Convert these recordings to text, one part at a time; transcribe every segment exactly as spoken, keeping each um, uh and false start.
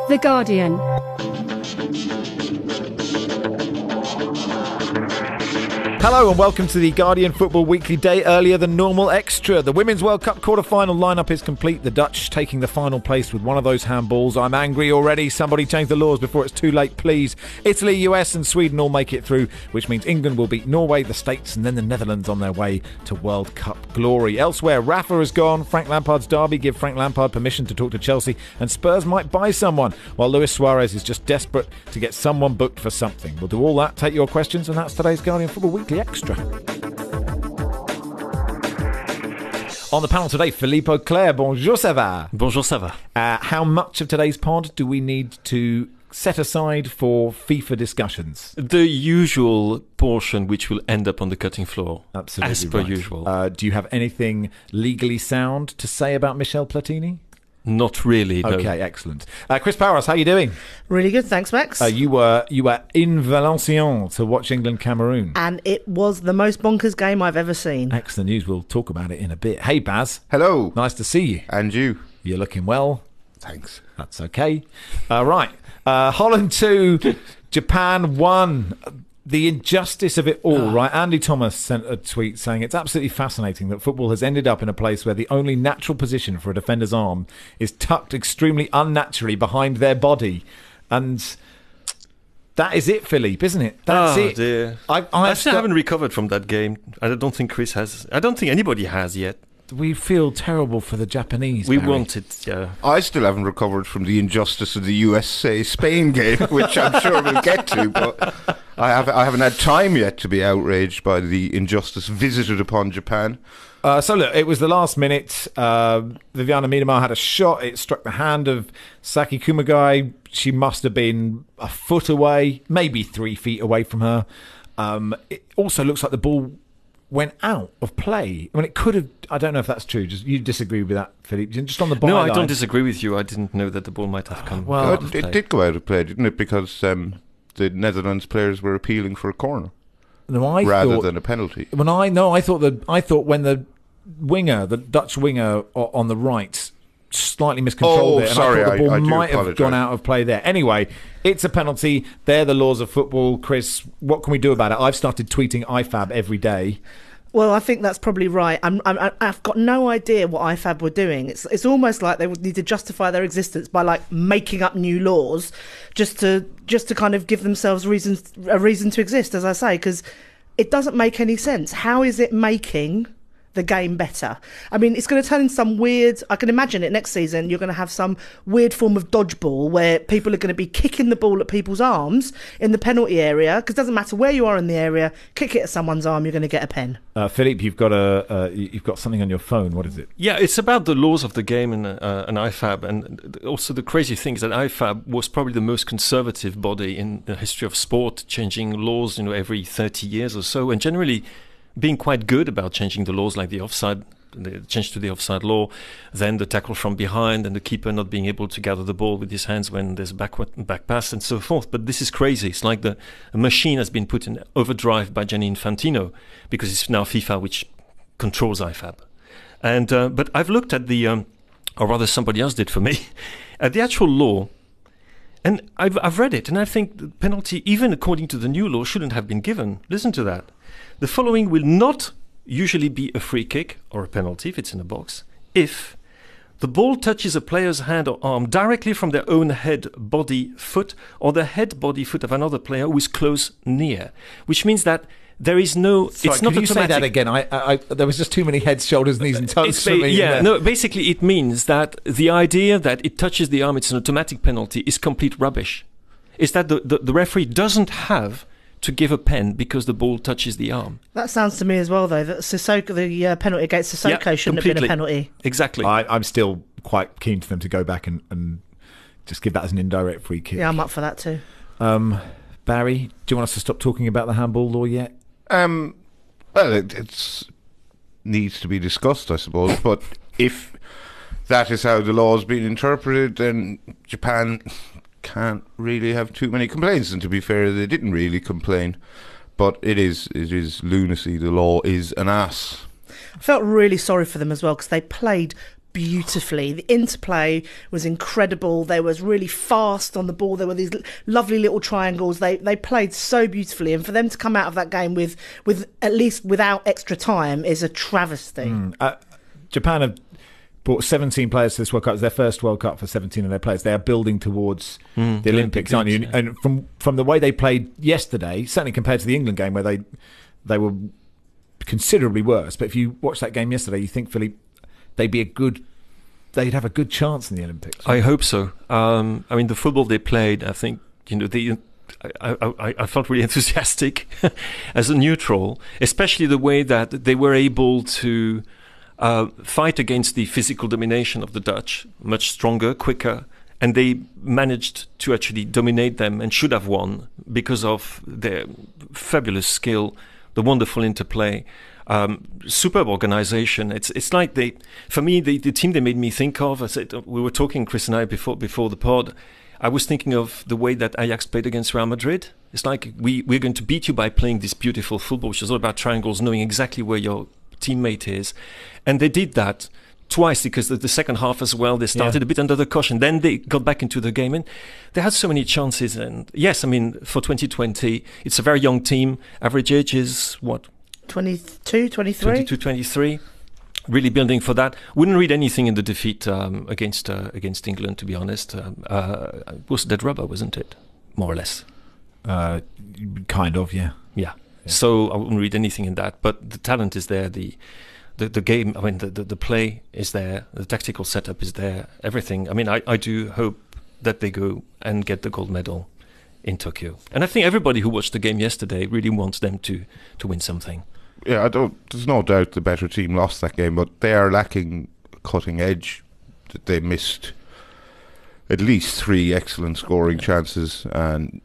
The Guardian. Hello and welcome to the Guardian Football Weekly Day earlier than normal extra. The Women's World Cup quarter-final lineup is complete. The Dutch taking the final place with one of those handballs. I'm angry already. Somebody change the laws before it's too late, please. Italy, U S and Sweden all make it through, which means England will beat Norway, the States and then the Netherlands on their way to World Cup glory. Elsewhere, Rafa has gone. Frank Lampard's derby give Frank Lampard permission to talk to Chelsea, and Spurs might buy someone, while Luis Suarez is just desperate to get someone booked for something. We'll do all that, take your questions, and that's today's Guardian Football Weekly Extra. On the panel today, Philippe Auclair. Bonjour, ça va? Bonjour, ça va. Uh, how much of today's pod do we need to set aside for FIFA discussions? The usual portion, which will end up on the cutting floor. Absolutely, as per right. usual. Uh, do you have anything legally sound to say about Michel Platini? Not really, no. Okay, excellent. Uh, Chris Powers, how are you doing? Really good, thanks, Max. Uh, you were you were in Valenciennes to watch England-Cameroon. And it was the most bonkers game I've ever seen. Excellent news. We'll talk about it in a bit. Hey, Baz. Hello. Nice to see you. And you. You're looking well. Thanks. That's okay. Uh, right. Uh, Holland two, Japan one. The injustice of it all, right? Andy Thomas sent a tweet saying it's absolutely fascinating that football has ended up in a place where the only natural position for a defender's arm is tucked extremely unnaturally behind their body. And that is it, Philippe, isn't it? That's oh, it. Dear. I, I, I still haven't recovered from that game. I don't think Chris has. I don't think anybody has yet. We feel terrible for the Japanese. We Barry. wanted, yeah. I still haven't recovered from the injustice of the U S A Spain game, which I'm sure we'll get to, but I, have, I haven't had time yet to be outraged by the injustice visited upon Japan. Uh, so look, it was the last minute. Uh, Viviana Miedema had a shot. It struck the hand of Saki Kumagai. She must have been a foot away, maybe three feet away from her. Um, it also looks like the ball went out of play. I mean, it could have. I don't know if that's true. Just you disagree with that, Philippe? Just on the byline. No, I don't disagree with you. I didn't know that the ball might have come. Well, Oh, out of it, play. it did go out of play, didn't it? Because um, the Netherlands players were appealing for a corner No, I rather thought, than a penalty. When I no, I thought that I thought when the winger, the Dutch winger o- on the right, slightly miscontrolled Oh, it, and sorry, I thought the ball I- I do might have apologise. gone out of play there. Anyway, it's a penalty. They're the laws of football. Chris, what can we do about it? I've started tweeting I F A B every day. Well, I think that's probably right. I'm, I'm, I've got no idea what I F A B were doing. It's it's almost like they would need to justify their existence by like making up new laws, just to just to kind of give themselves reasons a reason to exist. As I say, because it doesn't make any sense. How is it making the game better? I mean, it's going to turn into some weird, I can imagine it next season, you're going to have some weird form of dodgeball where people are going to be kicking the ball at people's arms in the penalty area, because it doesn't matter where you are in the area, kick it at someone's arm, you're going to get a pen. Uh, Philippe, you've got a uh, you've got something on your phone. What is it? Yeah, it's about the laws of the game and uh, an I F A B. And also the crazy thing is that I F A B was probably the most conservative body in the history of sport, changing laws, you know, every thirty years or so, and generally being quite good about changing the laws, like the offside, the change to the offside law, then the tackle from behind, and the keeper not being able to gather the ball with his hands when there's a backward back pass and so forth. But this is crazy. It's like the a machine has been put in overdrive by Gianni Infantino, because it's now FIFA which controls I F A B. And uh, but I've looked at the, um, or rather somebody else did for me, at the actual law. And I've, I've read it, and I think the penalty, even according to the new law, shouldn't have been given. Listen to that. The following will not usually be a free kick or a penalty if it's in a box, if the ball touches a player's hand or arm directly from their own head, body, foot, or the head, body, foot of another player who is close near, which means that there is no. Sorry, it's not could you automatic. say that again? I, I, I, there was just too many heads, shoulders, knees, and toes It's for ba- me. yeah, in there. no. Basically, it means that the idea that it touches the arm, it's an automatic penalty, is complete rubbish. It's that the, the, the referee doesn't have to give a pen because the ball touches the arm. That sounds to me as well, though, that Sissoko, the uh, penalty against Sissoko Yeah, shouldn't have been a completely. penalty. Exactly. I, I'm still quite keen for them to go back and, and just give that as an indirect free kick. Yeah, I'm up for that too. Um, Barry, do you want us to stop talking about the handball law yet? Um, well, it it's, needs to be discussed, I suppose. But if that is how the law has been interpreted, then Japan can't really have too many complaints. And to be fair, they didn't really complain. But it is it is lunacy. The law is an ass. I felt really sorry for them as well, because they played beautifully. The interplay was incredible. They was really fast on the ball. There were these l- lovely little triangles. They they played so beautifully, and for them to come out of that game with with at least without extra time is a travesty. Mm. Uh, Japan have brought seventeen players to this World Cup. It's their first World Cup for seventeen of their players. They are building towards Mm, the Olympics, yeah, aren't you? yeah. And from from the way they played yesterday, certainly compared to the England game where they they were considerably worse. But if you watch that game yesterday, you think, Philippe, they'd be a good, they'd have a good chance in the Olympics. I hope so. Um, I mean, the football they played, I think, you know, they, I, I, I felt really enthusiastic as a neutral, especially the way that they were able to uh, fight against the physical domination of the Dutch, much stronger, quicker, and they managed to actually dominate them and should have won because of their fabulous skill, the wonderful interplay. Um, superb organization. It's it's like they, for me, the, the team they made me think of. I said we were talking, Chris and I, before before the pod. I was thinking of the way that Ajax played against Real Madrid. It's like we we're going to beat you by playing this beautiful football, which is all about triangles, knowing exactly where your teammate is, and they did that twice because the, the second half as well. They started Yeah. a bit under the cushion, then they got back into the game, and they had so many chances. And yes, I mean for twenty twenty, it's a very young team. Average age is what? twenty-two, twenty-three twenty-two, twenty-three, really building for that. Wouldn't read anything in the defeat um, against uh, against England, to be honest. Um, uh, it was dead rubber, wasn't it? More or less. Uh, kind of, yeah. Yeah. yeah. So I wouldn't read anything in that. But the talent is there. The the, the game, I mean, the, the, the play is there. The tactical setup is there. Everything. I mean, I, I do hope that they go and get the gold medal in Tokyo. And I think everybody who watched the game yesterday really wants them to, to win something. Yeah, I don't. There's no doubt the better team lost that game, but they are lacking cutting edge. They missed at least three excellent scoring chances, and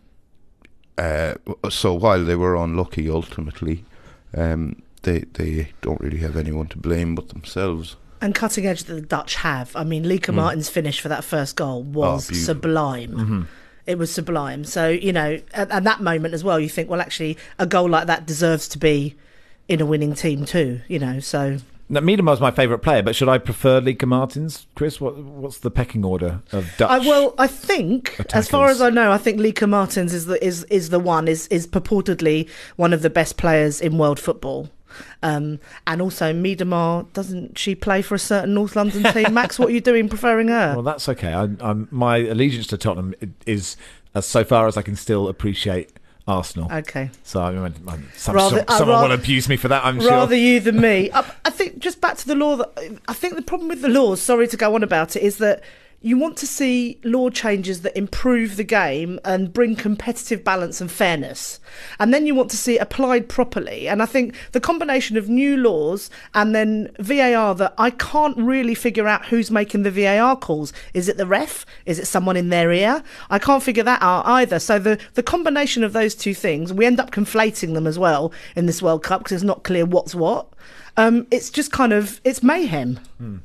uh, so while they were unlucky ultimately, um, they they don't really have anyone to blame but themselves. And cutting edge that the Dutch have. I mean, Lieke Mm. Martin's finish for that first goal was Oh, beautiful. sublime. Mm-hmm. It was sublime. So, you know, at, at that moment as well, you think, well, actually, a goal like that deserves to be in a winning team too, you know, so... Now, Miedemar's my favourite player, but should I prefer Lieke Martins? Chris, what what's the pecking order of Dutch? I, well, I think, as far attackers? as I know, I think Lieke Martins is the is is the one is is purportedly one of the best players in world football. Um, and also, Miedemar, doesn't she play for a certain North London team? Max, what are you doing preferring her? Well, that's okay. I, I'm, my allegiance to Tottenham is, as so far as I can still appreciate Arsenal. Okay. So I mean, I'm- some, Rather- some- uh, someone rather- will abuse me for that, I'm Rather sure. you than me. I, I think just back to the law. That I think the problem with the laws, sorry to go on about it, is that you want to see law changes that improve the game and bring competitive balance and fairness. And then you want to see it applied properly. And I think the combination of new laws and then V A R that I can't really figure out who's making the V A R calls. Is it the ref? Is it someone in their ear? I can't figure that out either. So the, the combination of those two things, we end up conflating them as well in this World Cup because it's not clear what's what. Um, it's just kind of, it's mayhem.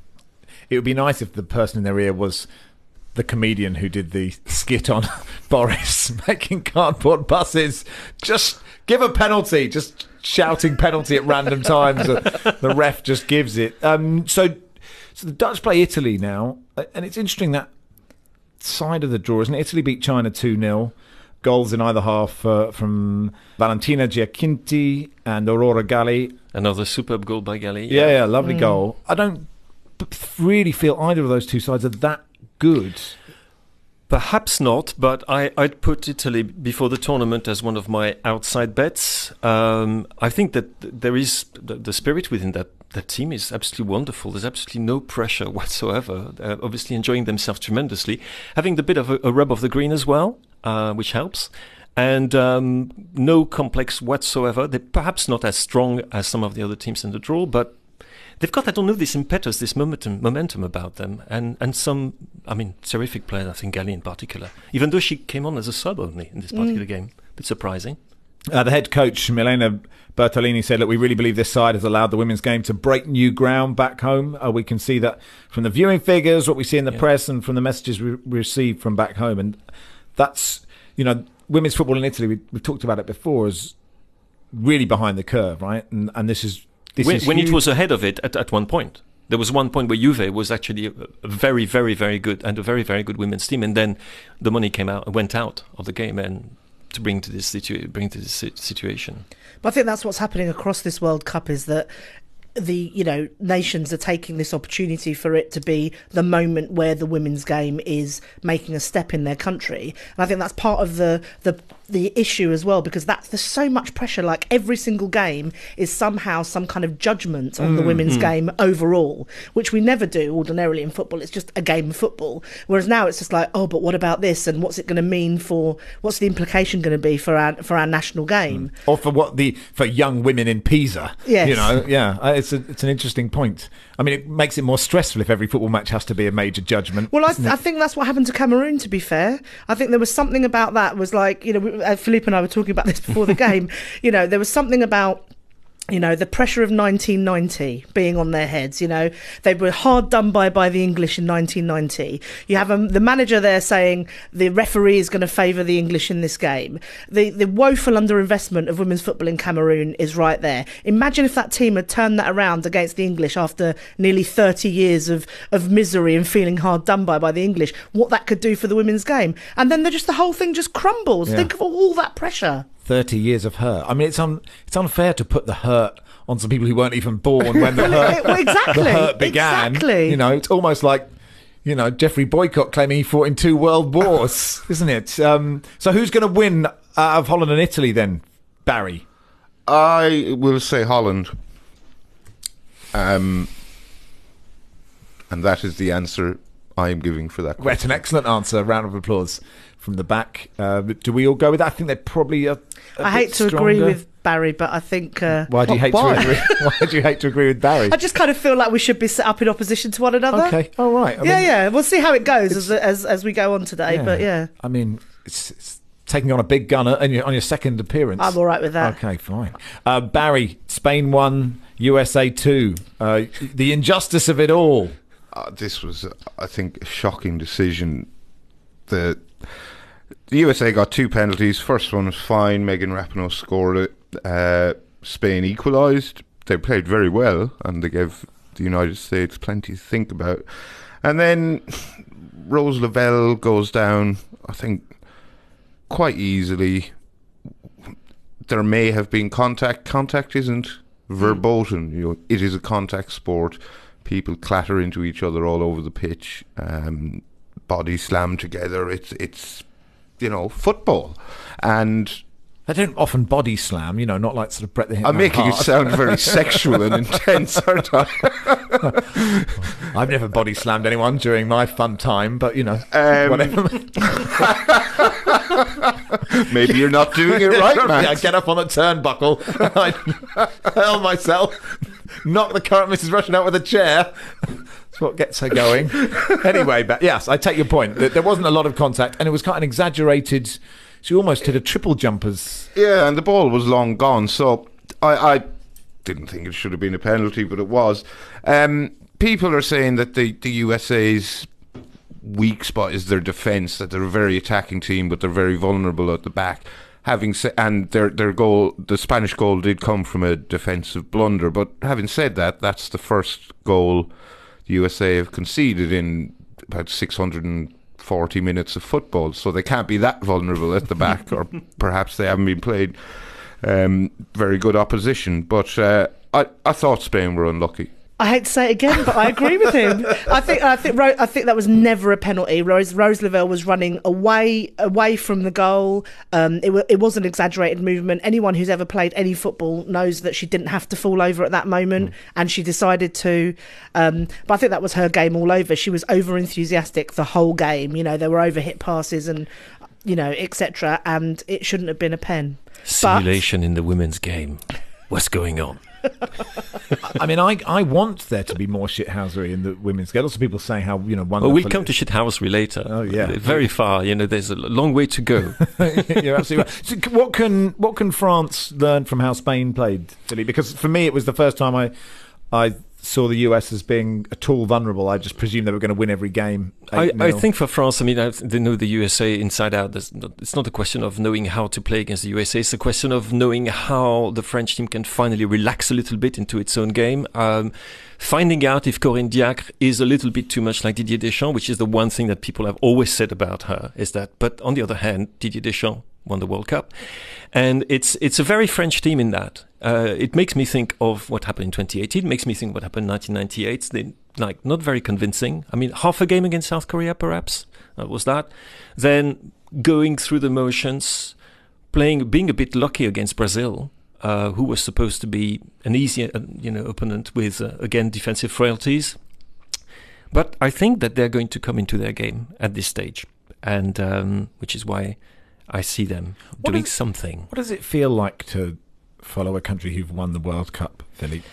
It would be nice if the person in their ear was the comedian who did the skit on Boris making cardboard buses. Just give a penalty, just shouting penalty at random times. The ref just gives it. Um, so, so the Dutch play Italy now, and it's interesting that side of the draw, isn't it? Italy beat China two nil. Goals in either half uh, from Valentina Giacinti and Aurora Galli. Another superb goal by Galli. Yeah, yeah, lovely goal. I don't b- really feel either of those two sides are that good. Perhaps not, but I, I'd put Italy before the tournament as one of my outside bets. Um, I think that th- there is the, the spirit within that, that team is absolutely wonderful. There's absolutely no pressure whatsoever. They're obviously enjoying themselves tremendously, having the bit of a, a rub of the green as well, uh, which helps. And um, no complex whatsoever. They're perhaps not as strong as some of the other teams in the draw, but they've got, I don't know, this impetus, this momentum, momentum about them, and, and some, I mean, terrific players, I think Galli in particular, even though she came on as a sub only in this particular game. A bit surprising. Uh, the head coach, Milena Bertolini, said, look, we really believe this side has allowed the women's game to break new ground back home. Uh, we can see that from the viewing figures, what we see in the Yeah. press, and from the messages we receive from back home. And that's, you know, women's football in Italy, we, we've talked about it before, is really behind the curve, right? And, and this is... This When, is when it huge. was ahead of it at, at one point. There was one point where Juve was actually a, a very, very, very good and a very, very good women's team, and then the money came out, went out of the game, and to bring to this situ- bring to this situation. But I think that's what's happening across this World Cup is that the you know nations are taking this opportunity for it to be the moment where the women's game is making a step in their country, and I think that's part of the the the issue as well, because that's there's so much pressure. Like every single game is somehow some kind of judgment on mm, the women's mm. game overall, which we never do ordinarily in football. It's just a game of football, whereas now it's just like, oh, but what about this, and what's it going to mean for what's the implication going to be for our for our national game, mm. or for what the for young women in Pisa. Yes. You know, yeah, it's a, it's an interesting point. I mean, it makes it more stressful if every football match has to be a major judgment. Well, I, th- I think that's what happened to Cameroon, to be fair. I think there was something about that was like, you know, uh, Philippe and I were talking about this before the game. You know, there was something about, you know, the pressure of nineteen ninety being on their heads. You know, they were hard done by by the English in nineteen ninety. You have um, the manager there saying the referee is going to favour the English in this game. The the woeful underinvestment of women's football in Cameroon is right there. Imagine if that team had turned that around against the English after nearly thirty years of, of misery and feeling hard done by by the English, what that could do for the women's game. And then just the whole thing just crumbles. Yeah. Think of all that pressure. thirty years of hurt. I mean, it's un, it's unfair to put the hurt on some people who weren't even born when the hurt, well, exactly, the hurt began. Exactly. You know, it's almost like, you know, Jeffrey Boycott claiming he fought in two world wars, isn't it? Um, so who's going to win out of Holland and Italy then, Barry? I will say Holland. Um, and that is the answer I am giving for that question. Well, it's an excellent answer. Round of applause from the back. Uh, do we all go with that? I think they're probably a, a I hate to stronger. agree with Barry, but I think... Uh, why do you hate why? to agree? Why do you hate to agree with Barry? I just kind of feel like we should be set up in opposition to one another. Okay, all right. I yeah, mean, yeah. We'll see how it goes as, as as we go on today, yeah. but yeah. I mean, it's, it's taking on a big gunner on your, on your second appearance. I'm all right with that. Okay, fine. Uh, Barry, Spain one, U S A two. Uh, the injustice of it all. Uh, this was, uh, I think, a shocking decision. The the U S A got two penalties. First one was fine. Megan Rapinoe scored it. Uh, Spain equalised. They played very well, and they gave the United States plenty to think about. And then Rose Lavelle goes down, I think, quite easily. There may have been contact. Contact isn't verboten. You know, it is a contact sport. People clatter into each other all over the pitch. Um, bodies slam together. It's it's you know football, and they don't often body slam. You know, not like sort of Bret the Hitman I'm making Hart. it sound very sexual and intense, aren't I? I've never body slammed anyone during my fun time, but you know, um, whatever. Maybe you're not doing it right, man. I get up on the turnbuckle, I hurl myself, knock the current Missus Russian out with a chair. That's what gets her going. Anyway, but yes, I take your point. There wasn't a lot of contact, and it was quite an exaggerated. She almost hit a triple jumpers. Yeah, and the ball was long gone, so I, I didn't think it should have been a penalty, but it was. Um, people are saying that the, the U S A's weak spot is their defence, that they're a very attacking team, but they're very vulnerable at the back. Having sa- and their their goal, the Spanish goal, did come from a defensive blunder. But having said that, that's the first goal the U S A have conceded in about six hundred forty minutes of football, so they can't be that vulnerable at the back, or perhaps they haven't been played um, very good opposition. But uh, I I thought Spain were unlucky. I hate to say it again, but I agree with him. I think I think Ro- I think that was never a penalty. Rose, Rose Lavelle was running away away from the goal. Um, it, w- it was an exaggerated movement. Anyone who's ever played any football knows that she didn't have to fall over at that moment, mm. and she decided to. Um, but I think that was her game all over. She was over enthusiastic the whole game. You know, there were over hit passes and you know et cetera. And it shouldn't have been a pen. Simulation but, in the women's game. What's going on? I mean, I I want there to be more shithousery in the women's game. Lots of people saying how, you know, wonderful. Well, we'll come to shithousery later. Oh, yeah. Very far. You know, there's a long way to go. You're absolutely right. So what can what can France learn from how Spain played, Philly? Because for me, it was the first time I I saw the U S as being at all vulnerable. I just presumed they were going to win every game. I, I think for France, I mean, I, they know the U S A inside out. Not, it's not a question of knowing how to play against the U S A. It's a question of knowing how the French team can finally relax a little bit into its own game. Um, finding out if Corinne Diacre is a little bit too much like Didier Deschamps, which is the one thing that people have always said about her, is that. But on the other hand, Didier Deschamps won the World Cup. And it's it's a very French team in that. Uh, it makes me think of what happened in twenty eighteen. It makes me think of what happened in nineteen ninety-eight. They, like, not very convincing. I mean, half a game against South Korea, perhaps. That was that. Then going through the motions, playing, being a bit lucky against Brazil, uh, who was supposed to be an easy, uh, you know, opponent with, uh, again, defensive frailties. But I think that they're going to come into their game at this stage. And um, which is why I see them What doing is- something. What does it feel like to follow a country who've won the World Cup, Philippe?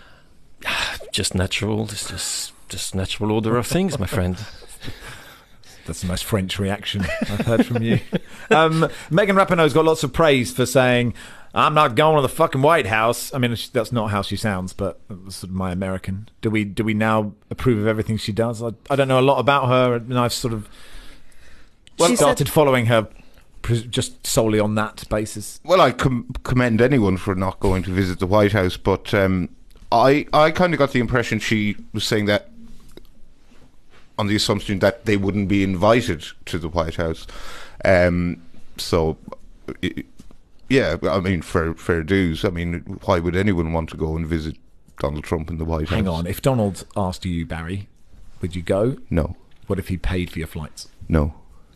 Just natural. It's just just natural order of things, my friend. That's the most French reaction I've heard from you. Um, Megan Rapinoe's got lots of praise for saying, I'm not going to the fucking White House. I mean, that's not how she sounds, but that's sort of my American. Do we do we now approve of everything she does? I, I don't know a lot about her, and I've sort of Well, She started said- following her pres- just solely on that basis. Well, I com- commend anyone for not going to visit the White House, but um, I I kind of got the impression she was saying that on the assumption that they wouldn't be invited to the White House. Um, so, i yeah, I mean, fair, fair dues. I mean, why would anyone want to go and visit Donald Trump in the White Hang House? on, if Donald asked you, Barry, would you go? No, What if he paid for your flights? no.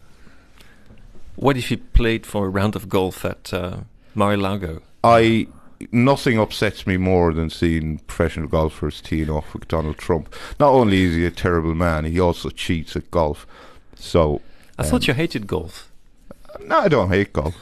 What if he played for a round of golf at uh, Mar-a-Lago? I nothing upsets me more than seeing professional golfers teeing off with Donald Trump. Not only is he a terrible man, he also cheats at golf. So, I thought you hated golf. no, I don't hate golf.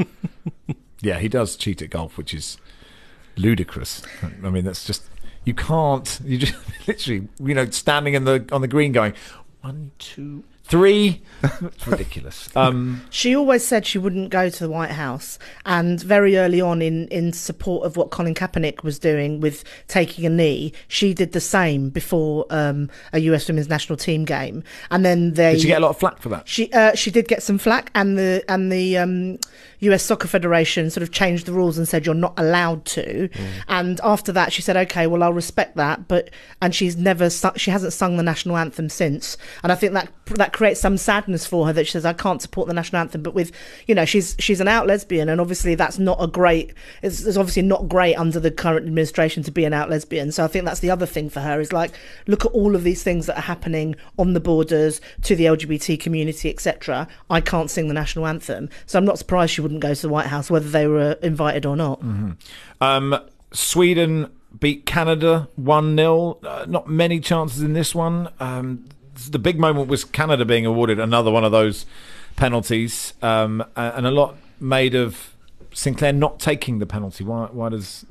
Yeah, he does cheat at golf, which is ludicrous. I mean, that's just, you can't, you just literally, you know, standing in the on the green going, one, two, three. It's ridiculous. Um, She always said she wouldn't go to the White House, and very early on in, in support of what Colin Kaepernick was doing with taking a knee, she did the same before um, a U S Women's National Team game, and then they. did she get a lot of flack for that? She uh, she did get some flack, and the and the um, U S Soccer Federation sort of changed the rules and said you're not allowed to. Mm. And after that, she said, "Okay, well, I'll respect that." But and she's never su- she hasn't sung the national anthem since, and I think that that creates some sadness for her that she says, "I can't support the national anthem." But with, you know, she's she's an out lesbian, and obviously that's not a great. It's, it's obviously not great under the current administration to be an out lesbian. So I think that's the other thing for her is like, look at all of these things that are happening on the borders to the L G B T community, et cetera. I can't sing the national anthem, so I'm not surprised she wouldn't go to the White House, whether they were invited or not. Mm-hmm. Um, Sweden beat Canada one nil. Uh, not many chances in this one. Um, the big moment was Canada being awarded another one of those penalties, um, and a lot made of Sinclair not taking the penalty. Why, why does,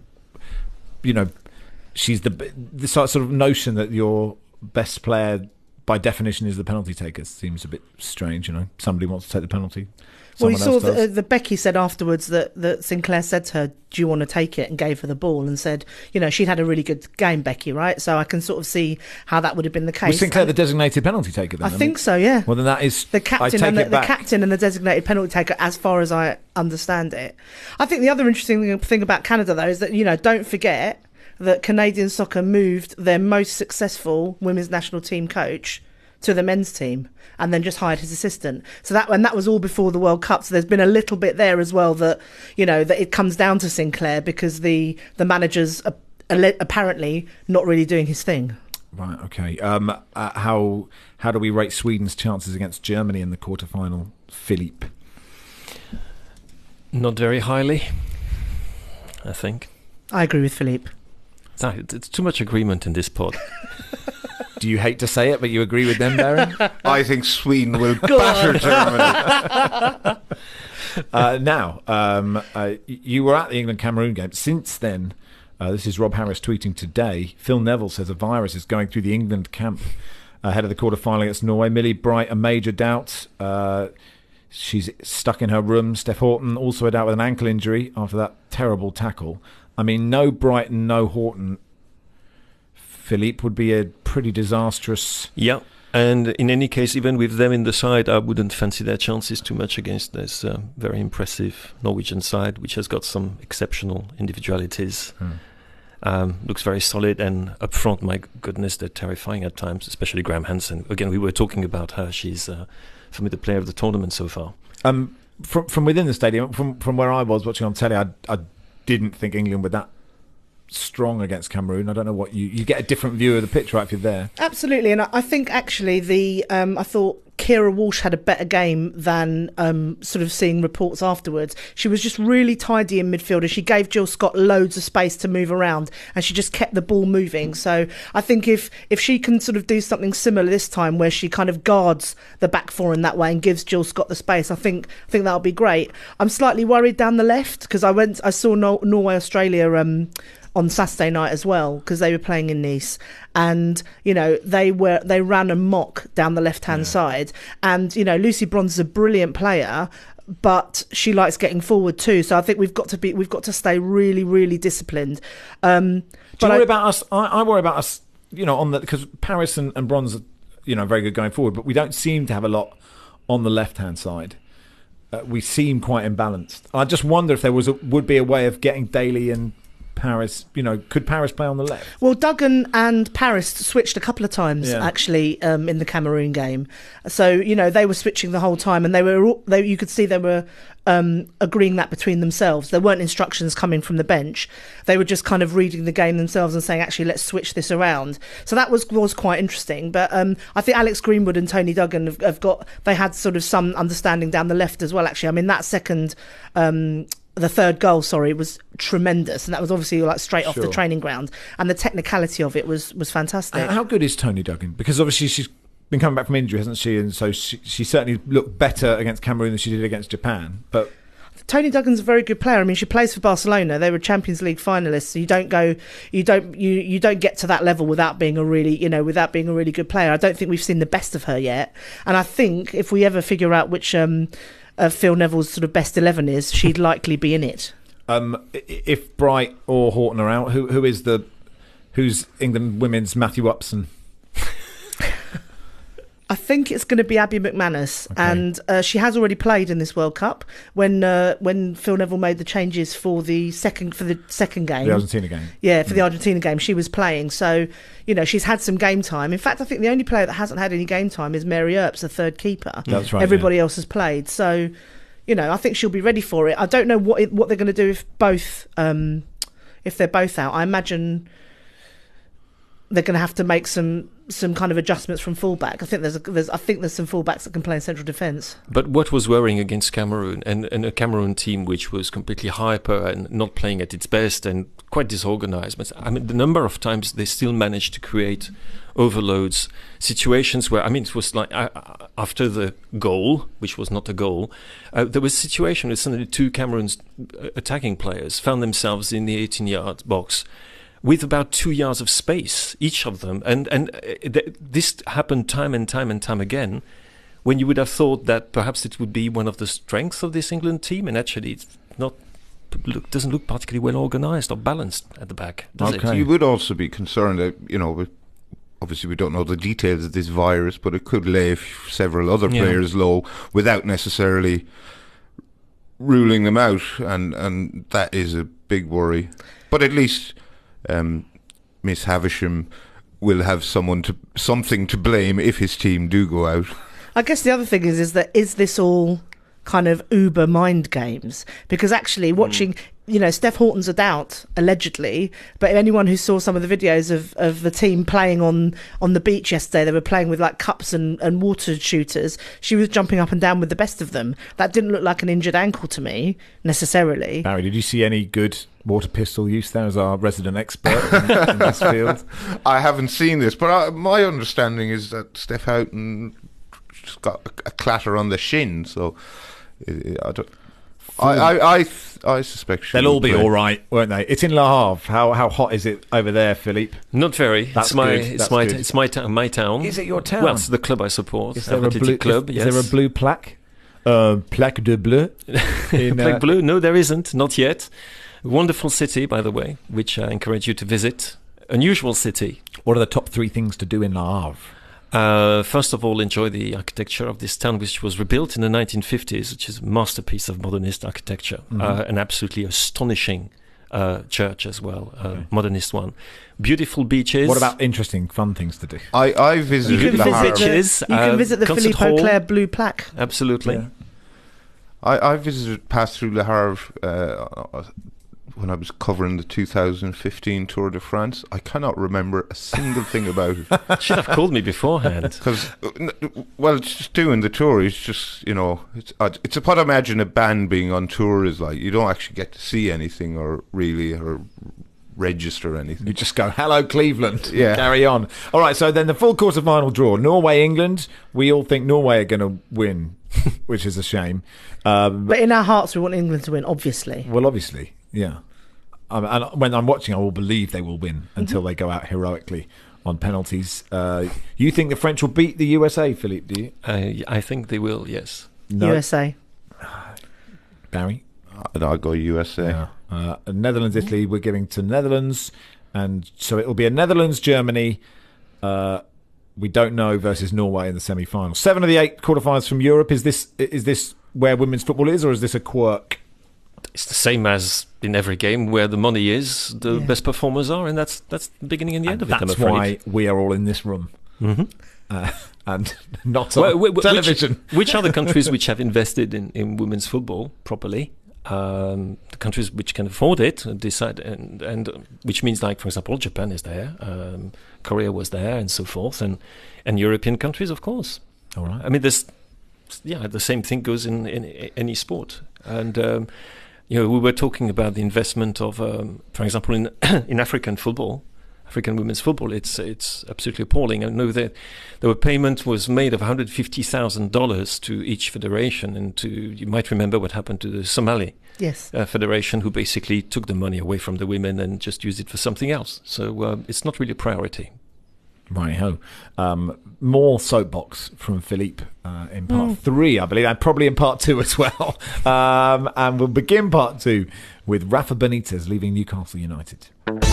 you know, she's the this sort of notion that your best player by definition is the penalty taker seems a bit strange. You know, somebody wants to take the penalty. Well, you Someone saw else the, does. the Becky said afterwards that, that Sinclair said to her, "Do you want to take it?" and gave her the ball and said, you know, she'd had a really good game, Becky, right? So I can sort of see how that would have been the case. Was Sinclair And the designated penalty taker then? I mean- think so, yeah. Well, then that is The I captain take and the, it the back. captain and the designated penalty taker, as far as I understand it. I think the other interesting thing about Canada, though, is that, you know, don't forget that Canadian soccer moved their most successful women's national team coach to the men's team and then just hired his assistant. So that and that was all before the World Cup. So there's been a little bit there as well that, you know, that it comes down to Sinclair because the the manager's are apparently not really doing his thing. Right. Okay. Um, uh, how how do we rate Sweden's chances against Germany in the quarterfinal, Philippe? Not very highly, I think. I agree with Philippe. No, it- It's too much agreement in this pod. Do you hate to say it, but you agree with them, Darren? I think Sweden will batter Germany. uh, now, um, uh, you were at the England-Cameroon game. Since then, uh, this is Rob Harris tweeting today, Phil Neville says a virus is going through the England camp ahead of the quarter-final against Norway. Millie Bright, a major doubt. Uh, she's stuck in her room. Steph Horton also a doubt with an ankle injury after that terrible tackle. I mean, no Brighton, no Horton. Philippe, would be a pretty disastrous. Yeah. And in any case, even with them in the side, I wouldn't fancy their chances too much against this uh, very impressive Norwegian side, which has got some exceptional individualities. Hmm. Um, looks very solid, and up front, my goodness, they're terrifying at times, especially Graham Hansen. Again, we were talking about her. She's, uh, for me, the player of the tournament so far. Um, from from within the stadium, from from where I was watching on telly, I, I didn't think England were that strong against Cameroon. I don't know what you you get a different view of the pitch, right, if you're there. Absolutely, and I, I think actually the um, I thought Kira Walsh had a better game than um, sort of seeing reports afterwards. She was just really tidy in midfield, and she gave Jill Scott loads of space to move around, and she just kept the ball moving. So I think if if she can sort of do something similar this time, where she kind of guards the back four in that way and gives Jill Scott the space, I think I think that'll be great. I'm slightly worried down the left because I went I saw Nor- Norway Australia. Um, on Saturday night as well, because they were playing in Nice, and you know they were they ran a mock down the left hand yeah. side, and you know Lucy Bronze is a brilliant player, but she likes getting forward too. So I think we've got to be we've got to stay really really disciplined. Um, Do but you worry I, about us? I, I worry about us. You know, on the because Paris and, and Bronze, are, you know, very good going forward, but we don't seem to have a lot on the left hand side. Uh, we seem quite imbalanced. I just wonder if there was a, would be a way of getting Daly and Paris, you know, could Paris play on the left? Well, Duggan and Paris switched a couple of times yeah. actually um, in the Cameroon game. So you know they were switching the whole time, and they were they you could see they were um, agreeing that between themselves. There weren't instructions coming from the bench. They were just kind of reading the game themselves and saying, actually, let's switch this around. So that was was quite interesting. But um, I think Alex Greenwood and Tony Duggan have, have got they had sort of some understanding down the left as well. Actually, I mean that second. Um, The third goal, sorry, was tremendous, and that was obviously like straight off sure. the training ground, and the technicality of it was was fantastic. How good is Tony Duggan? Because obviously she's been coming back from injury, hasn't she? And so she, she certainly looked better against Cameroon than she did against Japan. But Tony Duggan's a very good player. I mean, she plays for Barcelona. They were Champions League finalists. So you don't go, you don't, you you don't get to that level without being a really, you know, without being a really good player. I don't think we've seen the best of her yet. And I think if we ever figure out which um, uh, Phil Neville's sort of best eleven is, she'd likely be in it. Um, if Bright or Horton are out, who who is the who's England women's Matthew Upson? I think it's going to be Abby McManus, okay. and uh, she has already played in this World Cup when uh, when Phil Neville made the changes for the second for the second game, the Argentina game. Yeah, for mm. the Argentina game, she was playing. So you know she's had some game time. In fact, I think the only player that hasn't had any game time is Mary Earps, the third keeper. That's right. Everybody yeah. else has played. So you know I think she'll be ready for it. I don't know what it, what they're going to do if both um, if they're both out. I imagine they're going to have to make some some kind of adjustments from fullback. I think there's, a, there's I think there's some fullbacks that can play in central defence. But what was worrying against Cameroon, and, and a Cameroon team which was completely hyper and not playing at its best and quite disorganised. But I mean, the number of times they still managed to create overloads, situations where I mean, it was like uh, after the goal, which was not a goal, uh, there was a situation where suddenly two Cameroon's attacking players found themselves in the eighteen-yard box with about two yards of space, each of them. And and th- this happened time and time and time again, when you would have thought that perhaps it would be one of the strengths of this England team, and actually it's not, look, doesn't look particularly well organised or balanced at the back, does okay. it? You would also be concerned that, you know, obviously we don't know the details of this virus, but it could lay f- several other Yeah. players low without necessarily ruling them out, and, and that is a big worry. But at least Um, Miss Havisham will have someone to something to blame if his team do go out. I guess the other thing is is that is this all kind of Uber mind games? Because actually watching, mm. you know, Steph Horton's a doubt, allegedly, but anyone who saw some of the videos of, of the team playing on, on the beach yesterday, they were playing with like cups and, and water shooters. She was jumping up and down with the best of them. That didn't look like an injured ankle to me, necessarily. Barry, did you see any good water pistol use there as our resident expert in, in this field? I haven't seen this, but I, my understanding is that Steph Houghton just got a, a clatter on the shin, so uh, I don't. I I I, th- I suspect they'll all be play. all right, won't they? It's in Le Havre. How how hot is it over there, Philippe? Not very. That's it's my good. it's That's my good. it's my town. My town. Is it your town? Well, it's the club I support. Is there a Athletic blue club? Is, yes. is there a blue plaque? Uh, plaque de bleu. In, plaque uh, bleu? No, there isn't. Not yet. Wonderful city, by the way, which I encourage you to visit. Unusual city. What are the top three things to do in Le Havre? Uh, first of all, enjoy the architecture of this town, which was rebuilt in the nineteen fifties, which is a masterpiece of modernist architecture, mm-hmm. uh, an absolutely astonishing uh, church as well, uh, okay. modernist one. Beautiful beaches. What about interesting, fun things to do? I, I visited you can Le visit Havre. The, you can uh, visit the Philippe Auclair blue plaque. Absolutely. Yeah. I, I visited, passed through Le Havre uh, when I was covering the two thousand fifteen Tour de France. I cannot remember a single thing about it. Should have called me beforehand. Because, well, it's just doing the tour. It's just, you know, it's it's what I imagine a band being on tour is like. You don't actually get to see anything or really or register anything. You just go, hello, Cleveland. Yeah. Carry on. All right, so then the full quarter-final draw. Norway, England. We all think Norway are going to win, which is a shame. Um, but in our hearts, we want England to win, obviously. Well, obviously. Yeah, um, and when I'm watching, I will believe they will win until mm-hmm. they go out heroically on penalties. Uh, you think the French will beat the U S A, Philippe? Do you? Uh, I think they will. Yes. No. U S A. Barry? I'll go U S A. Yeah. Uh, Netherlands, Italy. We're giving to Netherlands, and so it will be a Netherlands, Germany. Uh, we don't know versus Norway in the semi-final. Seven of the eight quarterfinals from Europe. Is this is this where women's football is, or is this a quirk? It's the same as in every game where the money is, the yeah. best performers are, and that's that's the beginning and the end and of it. That's I'm why we are all in this room, mm-hmm. uh, and not on well, w- w- television. Which, which are the countries which have invested in, in women's football properly? Um, the countries which can afford it decide, and and uh, which means, like for example, Japan is there, um, Korea was there, and so forth, and and European countries, of course. All right. I mean, there's yeah, the same thing goes in, in any sport, and. Um, You know, we were talking about the investment of, um, for example, in in African football, African women's football. It's it's absolutely appalling. I know that the payment was made of one hundred fifty thousand dollars to each federation, and to you might remember what happened to the Somali yes. uh, federation, who basically took the money away from the women and just used it for something else. So uh, it's not really a priority. Right ho. Um, more soapbox from Philippe uh, in part mm. three, I believe, and probably in part two as well. Um, and we'll begin part two with Rafa Benitez leaving Newcastle United.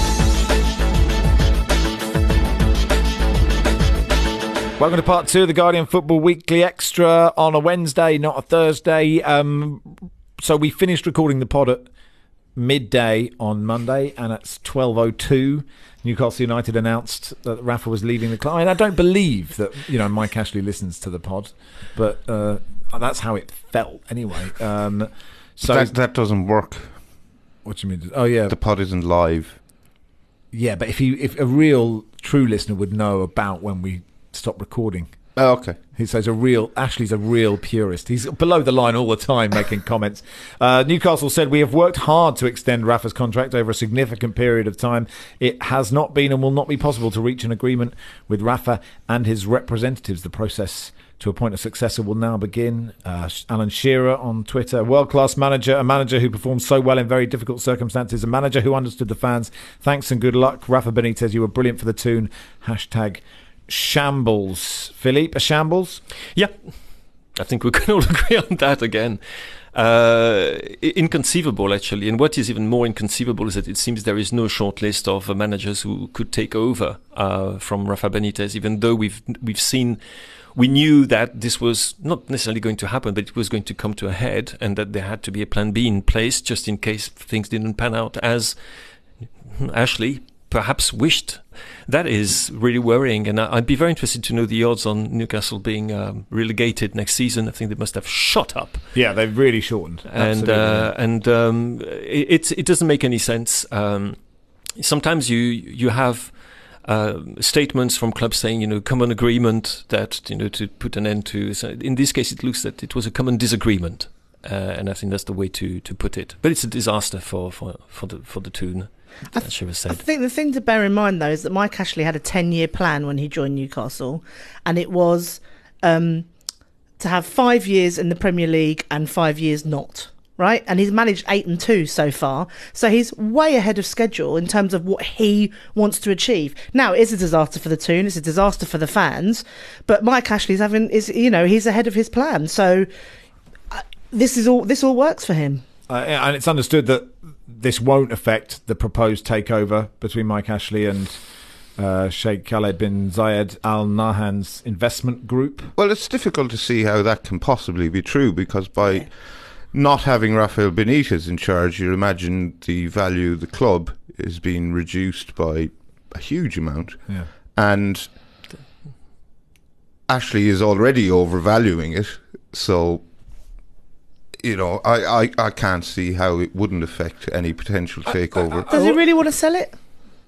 Welcome to part two of the Guardian Football Weekly Extra on a Wednesday, not a Thursday. Um, so we finished recording the pod at midday on Monday, and at twelve oh two Newcastle United announced that Rafa was leaving the club. I mean, I don't believe that, you know, Mike Ashley listens to the pod, but uh, that's how it felt anyway. Um, so that, that doesn't work. What do you mean? Oh yeah, the pod isn't live. Yeah, but if he, if a real true listener would know about when we stopped recording. Oh, okay. He says a real Ashley's a real purist. He's below the line all the time making comments. Uh, Newcastle said, we have worked hard to extend Rafa's contract over a significant period of time. It has not been and will not be possible to reach an agreement with Rafa and his representatives. The process to appoint a successor will now begin. Uh, Alan Shearer on Twitter, world-class manager, a manager who performed so well in very difficult circumstances, a manager who understood the fans. Thanks and good luck. Rafa Benitez, you were brilliant for the tune. Hashtag shambles. Philippe, a shambles? Yeah, I think we can all agree on that again. Uh, inconceivable, actually. And what is even more inconceivable is that it seems there is no short list of uh, managers who could take over uh, from Rafa Benitez, even though we've we've seen, we knew that this was not necessarily going to happen, but it was going to come to a head, and that there had to be a plan B in place just in case things didn't pan out as Ashley perhaps wished. That is really worrying, and I'd be very interested to know the odds on Newcastle being um, relegated next season. I think they must have shot up. Yeah, they've really shortened. And uh, and um, it it doesn't make any sense. Um, sometimes you you have uh, statements from clubs saying, you know, common agreement that, you know, to put an end to. So in this case, it looks that it was a common disagreement, uh, and I think that's the way to, to put it. But it's a disaster for for, for the for the Toon. I, th- I think the thing to bear in mind, though, is that Mike Ashley had a ten-year plan when he joined Newcastle, and it was um, to have five years in the Premier League and five years not, right? And he's managed eight and two so far, so he's way ahead of schedule in terms of what he wants to achieve. Now, it is a disaster for the Toon, it's a disaster for the fans, but Mike Ashley's having is you know he's ahead of his plan, so uh, this is all this all works for him. Uh, and it's understood that this won't affect the proposed takeover between Mike Ashley and uh, Sheikh Khaled bin Zayed Al Nahyan's investment group. Well, it's difficult to see how that can possibly be true, because by not having Rafael Benitez in charge, you imagine the value of the club is being reduced by a huge amount. Yeah. And Ashley is already overvaluing it, so you know I, I, I can't see how it wouldn't affect any potential takeover. Does he really want to sell it?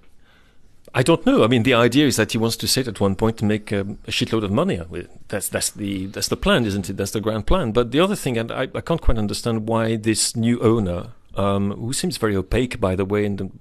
I don't know. I mean, the idea is that he wants to sit at one point and make um, a shitload of money. That's that's the that's the plan, isn't it? That's the grand plan. But the other thing, and I, I can't quite understand why this new owner, um, who seems very opaque, by the way, and the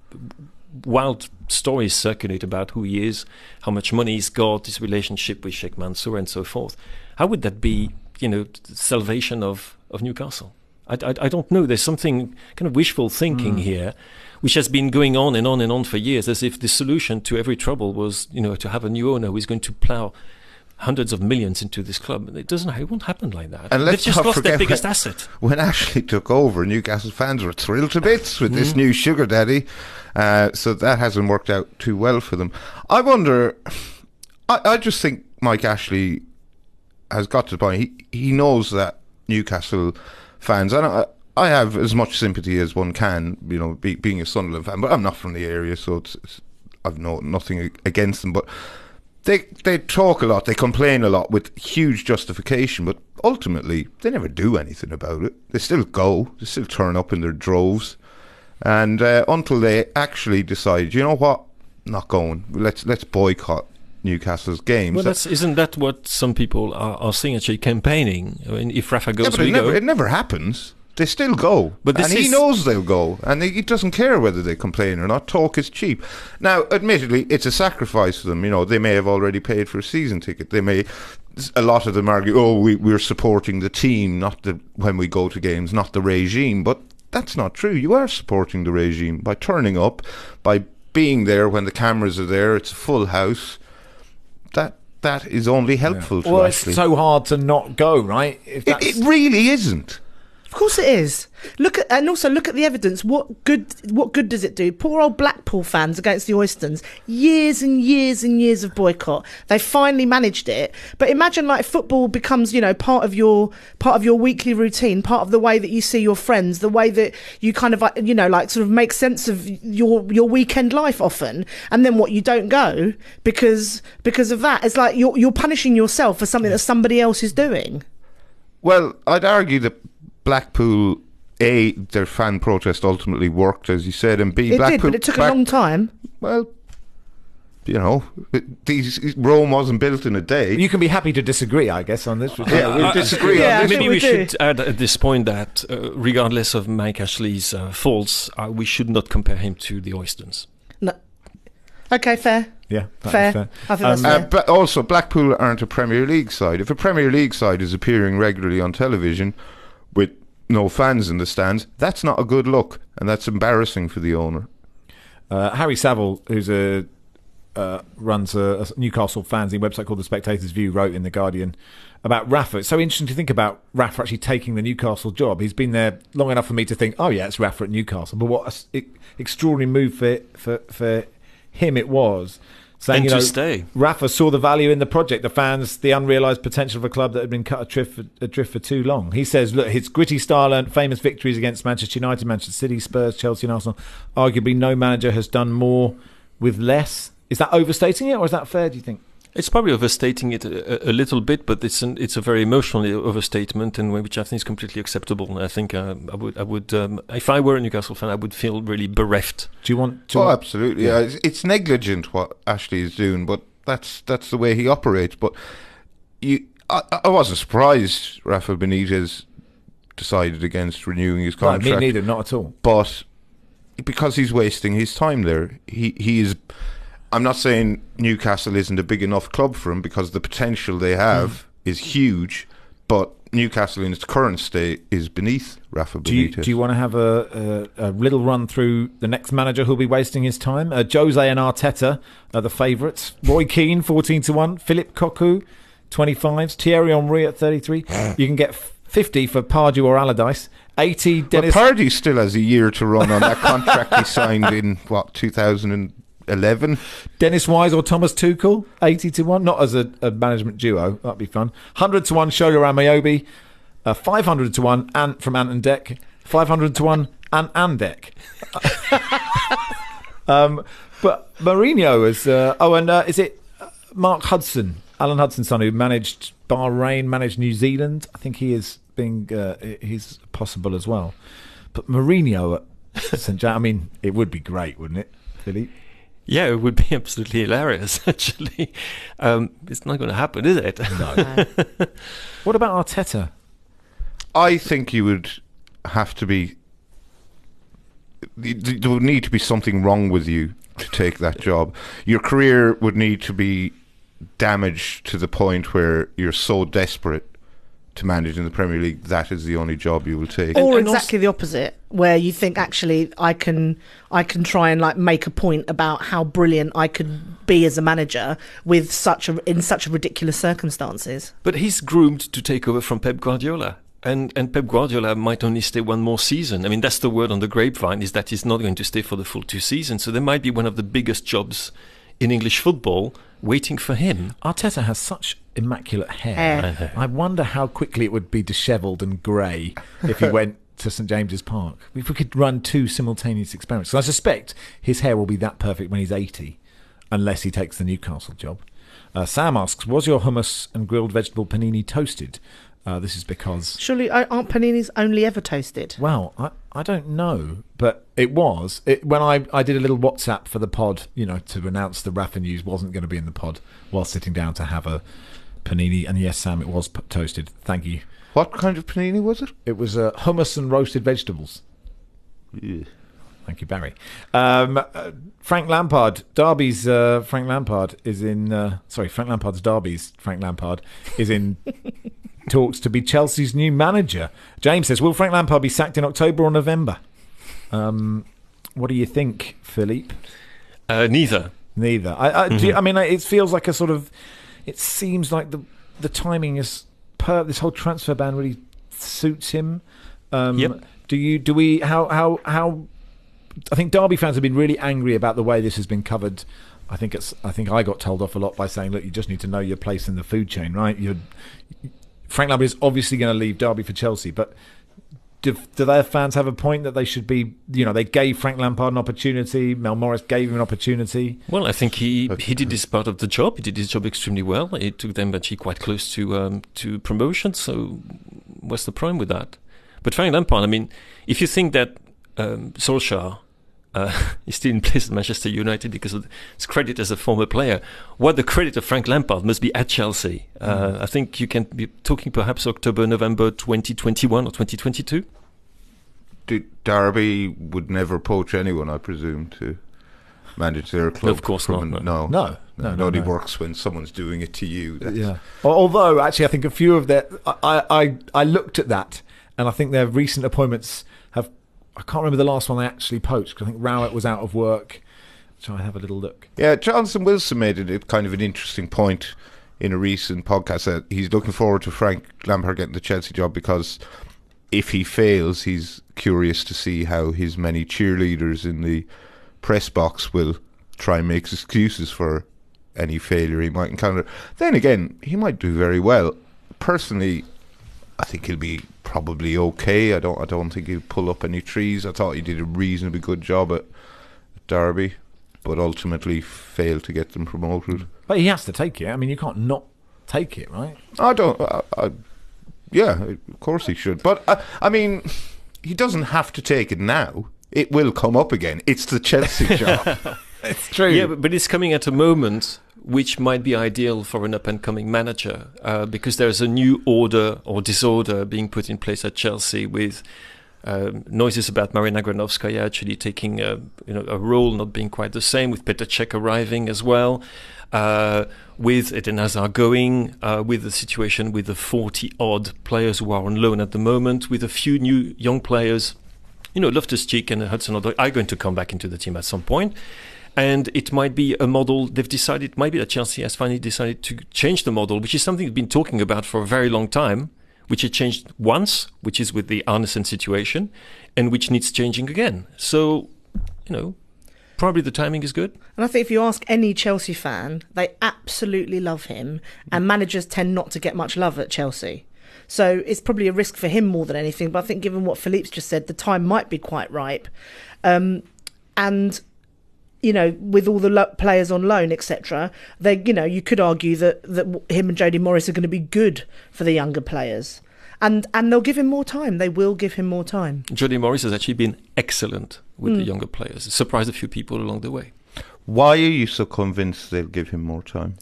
wild stories circulate about who he is, how much money he's got, his relationship with Sheikh Mansour, and so forth. How would that be, you know, salvation of, of Newcastle? I, I, I don't know. There's something kind of wishful thinking mm. here, which has been going on and on and on for years, as if the solution to every trouble was, you know, to have a new owner who is going to plough hundreds of millions into this club. It doesn't. It won't happen like that. And let's They've just not lost their biggest when, asset. When Ashley took over, Newcastle fans were thrilled to bits with mm. this new sugar daddy. Uh, so that hasn't worked out too well for them. I wonder. I, I just think Mike Ashley has got to the point. He he knows that Newcastle fans, and I, I have as much sympathy as one can, you know, be, being a Sunderland fan, but I'm not from the area, so it's, it's, I've no nothing against them. But they they talk a lot, they complain a lot with huge justification, but ultimately they never do anything about it. They still go, they still turn up in their droves, and uh, until they actually decide, you know what, not going. Let's let's boycott Newcastle's games. Well, that's, isn't that what some people are, are saying, actually campaigning? I mean, if Rafa goes, yeah, but we it never, go. It never happens. They still go. But this and he knows they'll go. And he doesn't care whether they complain or not. Talk is cheap. Now, admittedly, it's a sacrifice for them. You know, they may have already paid for a season ticket. They may... A lot of them argue, oh, we, we're supporting the team, not the when we go to games, not the regime. But that's not true. You are supporting the regime by turning up, by being there when the cameras are there. It's a full house. That that is only helpful yeah. to well, Ashley. It's so hard to not go, right? If it, it really isn't. Of course it is. Look at and also look at the evidence. What good? What good does it do? Poor old Blackpool fans against the Oystons. Years and years and years of boycott. They finally managed it. But imagine like football becomes, you know, part of your part of your weekly routine, part of the way that you see your friends, the way that you kind of, you know, like sort of make sense of your your weekend life often. And then what, you don't go because because of that. It's like you're you're punishing yourself for something that somebody else is doing. Well, I'd argue that Blackpool, A, their fan protest ultimately worked, as you said, and B, it Blackpool... did, but it took Black, a long time. Well, you know, it, these, Rome wasn't built in a day. You can be happy to disagree, I guess, on this. Yeah, we disagree yeah, on this. Maybe we we do. should add at this point that, uh, regardless of Mike Ashley's uh, faults, uh, we should not compare him to the Oystons. No. Okay, fair. Yeah, that fair. is fair. I think that's Um, fair. Uh, but also, Blackpool aren't a Premier League side. If a Premier League side is appearing regularly on television with no fans in the stands, that's not a good look, and that's embarrassing for the owner. Uh, Harry Saville, who's a uh, runs a, a Newcastle fanzine website called The Spectator's View, wrote in The Guardian about Rafa. It's so interesting to think about Rafa actually taking the Newcastle job. He's been there long enough for me to think, oh yeah, it's Rafa at Newcastle. But what an extraordinary move for, for, for him it was. Saying, and you know, to stay. Rafa saw the value in the project, the fans, the unrealised potential of a club that had been cut adrift for, adrift for too long. He says, look, his gritty style and famous victories against Manchester United, Manchester City, Spurs, Chelsea and Arsenal, arguably no manager has done more with less. Is that overstating it, or is that fair, do you think? It's probably overstating it a, a little bit, but it's an, it's a very emotional overstatement, and which I think is completely acceptable. I think uh, I would, I would, um, if I were a Newcastle fan, I would feel really bereft. Do you want to? Oh, want, absolutely. Yeah. Yeah. It's, it's negligent what Ashley is doing, but that's that's the way he operates. But you, I, I wasn't surprised Rafa Benitez decided against renewing his contract. No, me neither, not at all. But because he's wasting his time there, he he is. I'm not saying Newcastle isn't a big enough club for him, because the potential they have mm. is huge, but Newcastle in its current state is beneath Rafa Benitez. Do you, do you want to have a, a, a little run through the next manager who'll be wasting his time? Uh, Jose and Arteta are the favourites. Roy Keane, fourteen to one. Philip Cocu, twenty-fives. Thierry Henry at thirty-three. You can get fifty for Pardew or Allardyce. eighty, Dennis... Well, Pardew still has a year to run on that contract he signed in, what, two thousand eleven. Dennis Wise or Thomas Tuchel, eighty to one. Not as a, a management duo. That'd be fun. one hundred to one, Shola Amayobi. Uh, five hundred to one, Ant from Ant and Dec. five hundred to one, Ant and Dec. um, but Mourinho is... Uh, oh, and uh, is it Mark Hudson, Alan Hudson's son, who managed Bahrain, managed New Zealand? I think he is being... Uh, he's possible as well. But Mourinho at Saint James, I mean, it would be great, wouldn't it, Philippe? Yeah, it would be absolutely hilarious, actually. Um, it's not going to happen, is it? No. What about Arteta? I think you would have to be... There would need to be something wrong with you to take that job. Your career would need to be damaged to the point where you're so desperate to manage in the Premier League, that is the only job you will take. Or and exactly the opposite, where you think, actually, I can I can try and like make a point about how brilliant I could be as a manager with such a, in such a ridiculous circumstances. But he's groomed to take over from Pep Guardiola. And and Pep Guardiola might only stay one more season. I mean, that's the word on the grapevine, is that he's not going to stay for the full two seasons. So there might be one of the biggest jobs in English football waiting for him. Arteta has such immaculate hair. Hair. I wonder how quickly it would be dishevelled and grey if he went to St James's Park. If we could run two simultaneous experiments. So I suspect his hair will be that perfect when he's eighty, unless he takes the Newcastle job. Uh, Sam asks, was your hummus and grilled vegetable panini toasted? Uh, this is because... Surely aren't paninis only ever toasted? Well, I, I don't know, but it was. It, when I, I did a little WhatsApp for the pod, you know, to announce the Rafa news wasn't going to be in the pod while sitting down to have a panini. And yes, Sam, it was p- toasted. Thank you. What kind of panini was it? It was uh, hummus and roasted vegetables. Yeah. Thank you, Barry. Um, uh, Frank Lampard, Derby's uh, Frank Lampard is in... Uh, sorry, Frank Lampard's Derby's Frank Lampard is in... talks to be Chelsea's new manager. James says, will Frank Lampard be sacked in October or November? Um, what do you think, Philippe? Uh, neither. Neither. I, I, Mm-hmm. do you, I mean, it feels like a sort of... It seems like the the timing is... Per, this whole transfer ban really suits him. Um, Yep. Do you... Do we... How... How... How... I think Derby fans have been really angry about the way this has been covered. I think it's. I think I got told off a lot by saying, look, you just need to know your place in the food chain, right? You're... Frank Lampard is obviously going to leave Derby for Chelsea, but do, do their fans have a point that they should be, you know, they gave Frank Lampard an opportunity, Mel Morris gave him an opportunity? Well, I think he, he did his part of the job. He did his job extremely well. It took them actually quite close to um, to promotion, so what's the problem with that? But Frank Lampard, I mean, if you think that um, Solskjaer Uh, he's still in place at Manchester United because of his credit as a former player, what the credit of Frank Lampard must be at Chelsea. Uh, mm. I think you can be talking perhaps October, November twenty twenty-one or twenty twenty-two. Derby would never poach anyone, I presume, to manage their club. Of course not. No. No. No. No, It no, only no. works when someone's doing it to you. That's Yeah. Although, actually, I think a few of their... I, I, I looked at that, and I think their recent appointments have... I can't remember the last one they actually poached, because I think Rowett was out of work. So I have a little look. Yeah, Jonathan Wilson made it a kind of an interesting point in a recent podcast that he's looking forward to Frank Lampard getting the Chelsea job because if he fails, he's curious to see how his many cheerleaders in the press box will try and make excuses for any failure he might encounter. Then again, he might do very well. Personally, I think he'll be probably okay. I don't I don't think he'll pull up any trees. I thought he did a reasonably good job at, at Derby, but ultimately failed to get them promoted. But he has to take it. I mean, you can't not take it, right? I don't... I, I, yeah, of course he should. But, uh, I mean, he doesn't have to take it now. It will come up again. It's the Chelsea job. It's true. Yeah, but, but it's coming at a moment which might be ideal for an up-and-coming manager uh, because there's a new order or disorder being put in place at Chelsea with um, noises about Marina Granovskaya actually taking a, you know, a role not being quite the same, with Petr Cech arriving as well, uh, with Eden Hazard going, uh, with the situation with the forty-odd players who are on loan at the moment, with a few new young players. You know, Loftus-Cheek and Hudson-Odoi are going to come back into the team at some point. And it might be a model they've decided, maybe that Chelsea has finally decided to change the model, which is something they've been talking about for a very long time, which it changed once, which is with the Arnesen situation, and which needs changing again. So, you know, probably the timing is good. And I think if you ask any Chelsea fan, they absolutely love him, and managers tend not to get much love at Chelsea. So it's probably a risk for him more than anything. But I think given what Philippe's just said, the time might be quite ripe. Um, and, you know, with all the lo- players on loan, et cetera, they, you know, you could argue that, that him and Jody Morris are going to be good for the younger players. And and they'll give him more time. They will give him more time. Jody Morris has actually been excellent with Mm. the younger players. Surprised a few people along the way. Why are you so convinced they'll give him more time?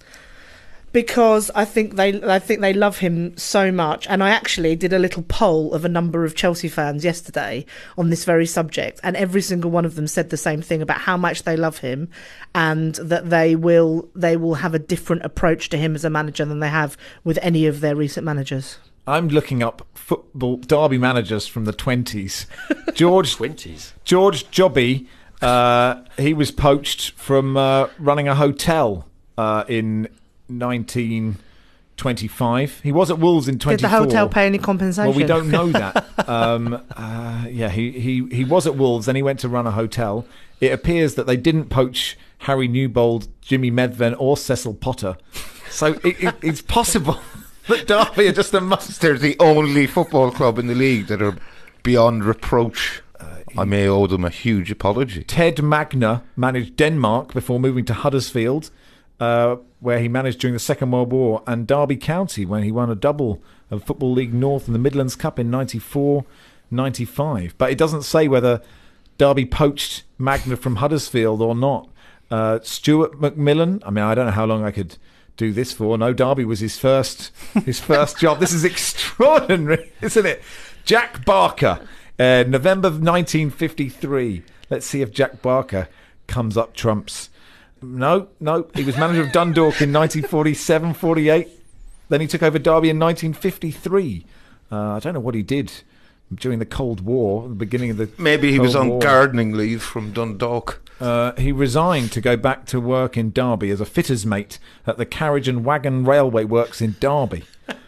Because I think they I think they love him so much. And I actually did a little poll of a number of Chelsea fans yesterday on this very subject, and every single one of them said the same thing about how much they love him, and that they will they will have a different approach to him as a manager than they have with any of their recent managers. I'm looking up football derby managers from the twenties. George twenties. George Jobby, uh, he was poached from uh, running a hotel uh, in nineteen twenty-five. He was at Wolves in twenty-four. Did the hotel pay any compensation? Well, we don't know that. um, uh, yeah, he, he, he was at Wolves, then he went to run a hotel. It appears that they didn't poach Harry Newbold, Jimmy Medven, or Cecil Potter. So it, it, it's possible that Derby are just a must. They're the only football club in the league that are beyond reproach. Uh, I may owe them a huge apology. Ted Magner managed Denmark before moving to Huddersfield, uh, where he managed during the Second World War, and Derby County when he won a double of Football League North and the Midlands Cup in ninety-four ninety-five. But it doesn't say whether Derby poached Magner from Huddersfield or not. Uh, Stuart McMillan, I mean, I don't know how long I could do this for. No, Derby was his first his first job. This is extraordinary, isn't it? Jack Barker, uh, November nineteen fifty-three. Let's see if Jack Barker comes up trumps. No, no, he was manager of Dundalk in nineteen forty-seven forty-eight. Then he took over Derby in nineteen fifty-three. Uh, I don't know what he did during the Cold War, the beginning of the Maybe he Cold was on War. gardening leave from Dundalk. Uh, he resigned to go back to work in Derby as a fitter's mate at the Carriage and Wagon Railway Works in Derby.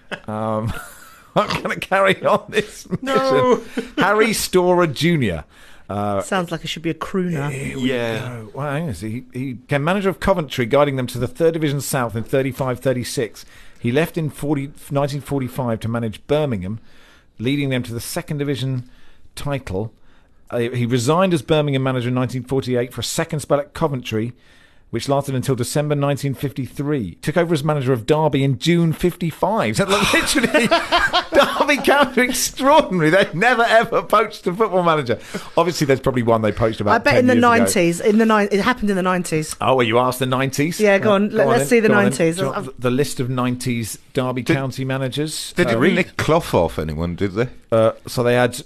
Um, I'm going to carry on this mission. No. Harry Storer Junior Uh, Sounds like it should be a crooner. Yeah. well, hang on, he, he became manager of Coventry, guiding them to the third Division South in thirty-five thirty-six. He left in forty, nineteen forty-five to manage Birmingham, leading them to the second Division title. Uh, he resigned as Birmingham manager in nineteen forty-eight for a second spell at Coventry, which lasted until December nineteen fifty-three. Took over as manager of Derby in June fifty-five. So literally, Derby County extraordinary. They've never ever poached a football manager. Obviously, there's probably one they poached about I bet ten in the years ago. nineties. In the ni- it happened in the nineties. Oh, well, you asked the nineties? Yeah, go on. Let- let's then, see the go on then. nineties. Do you want I've- The list of nineties Derby Did- County managers. They Uh, didn't read. nick Clough off anyone, did they? Uh, so they had.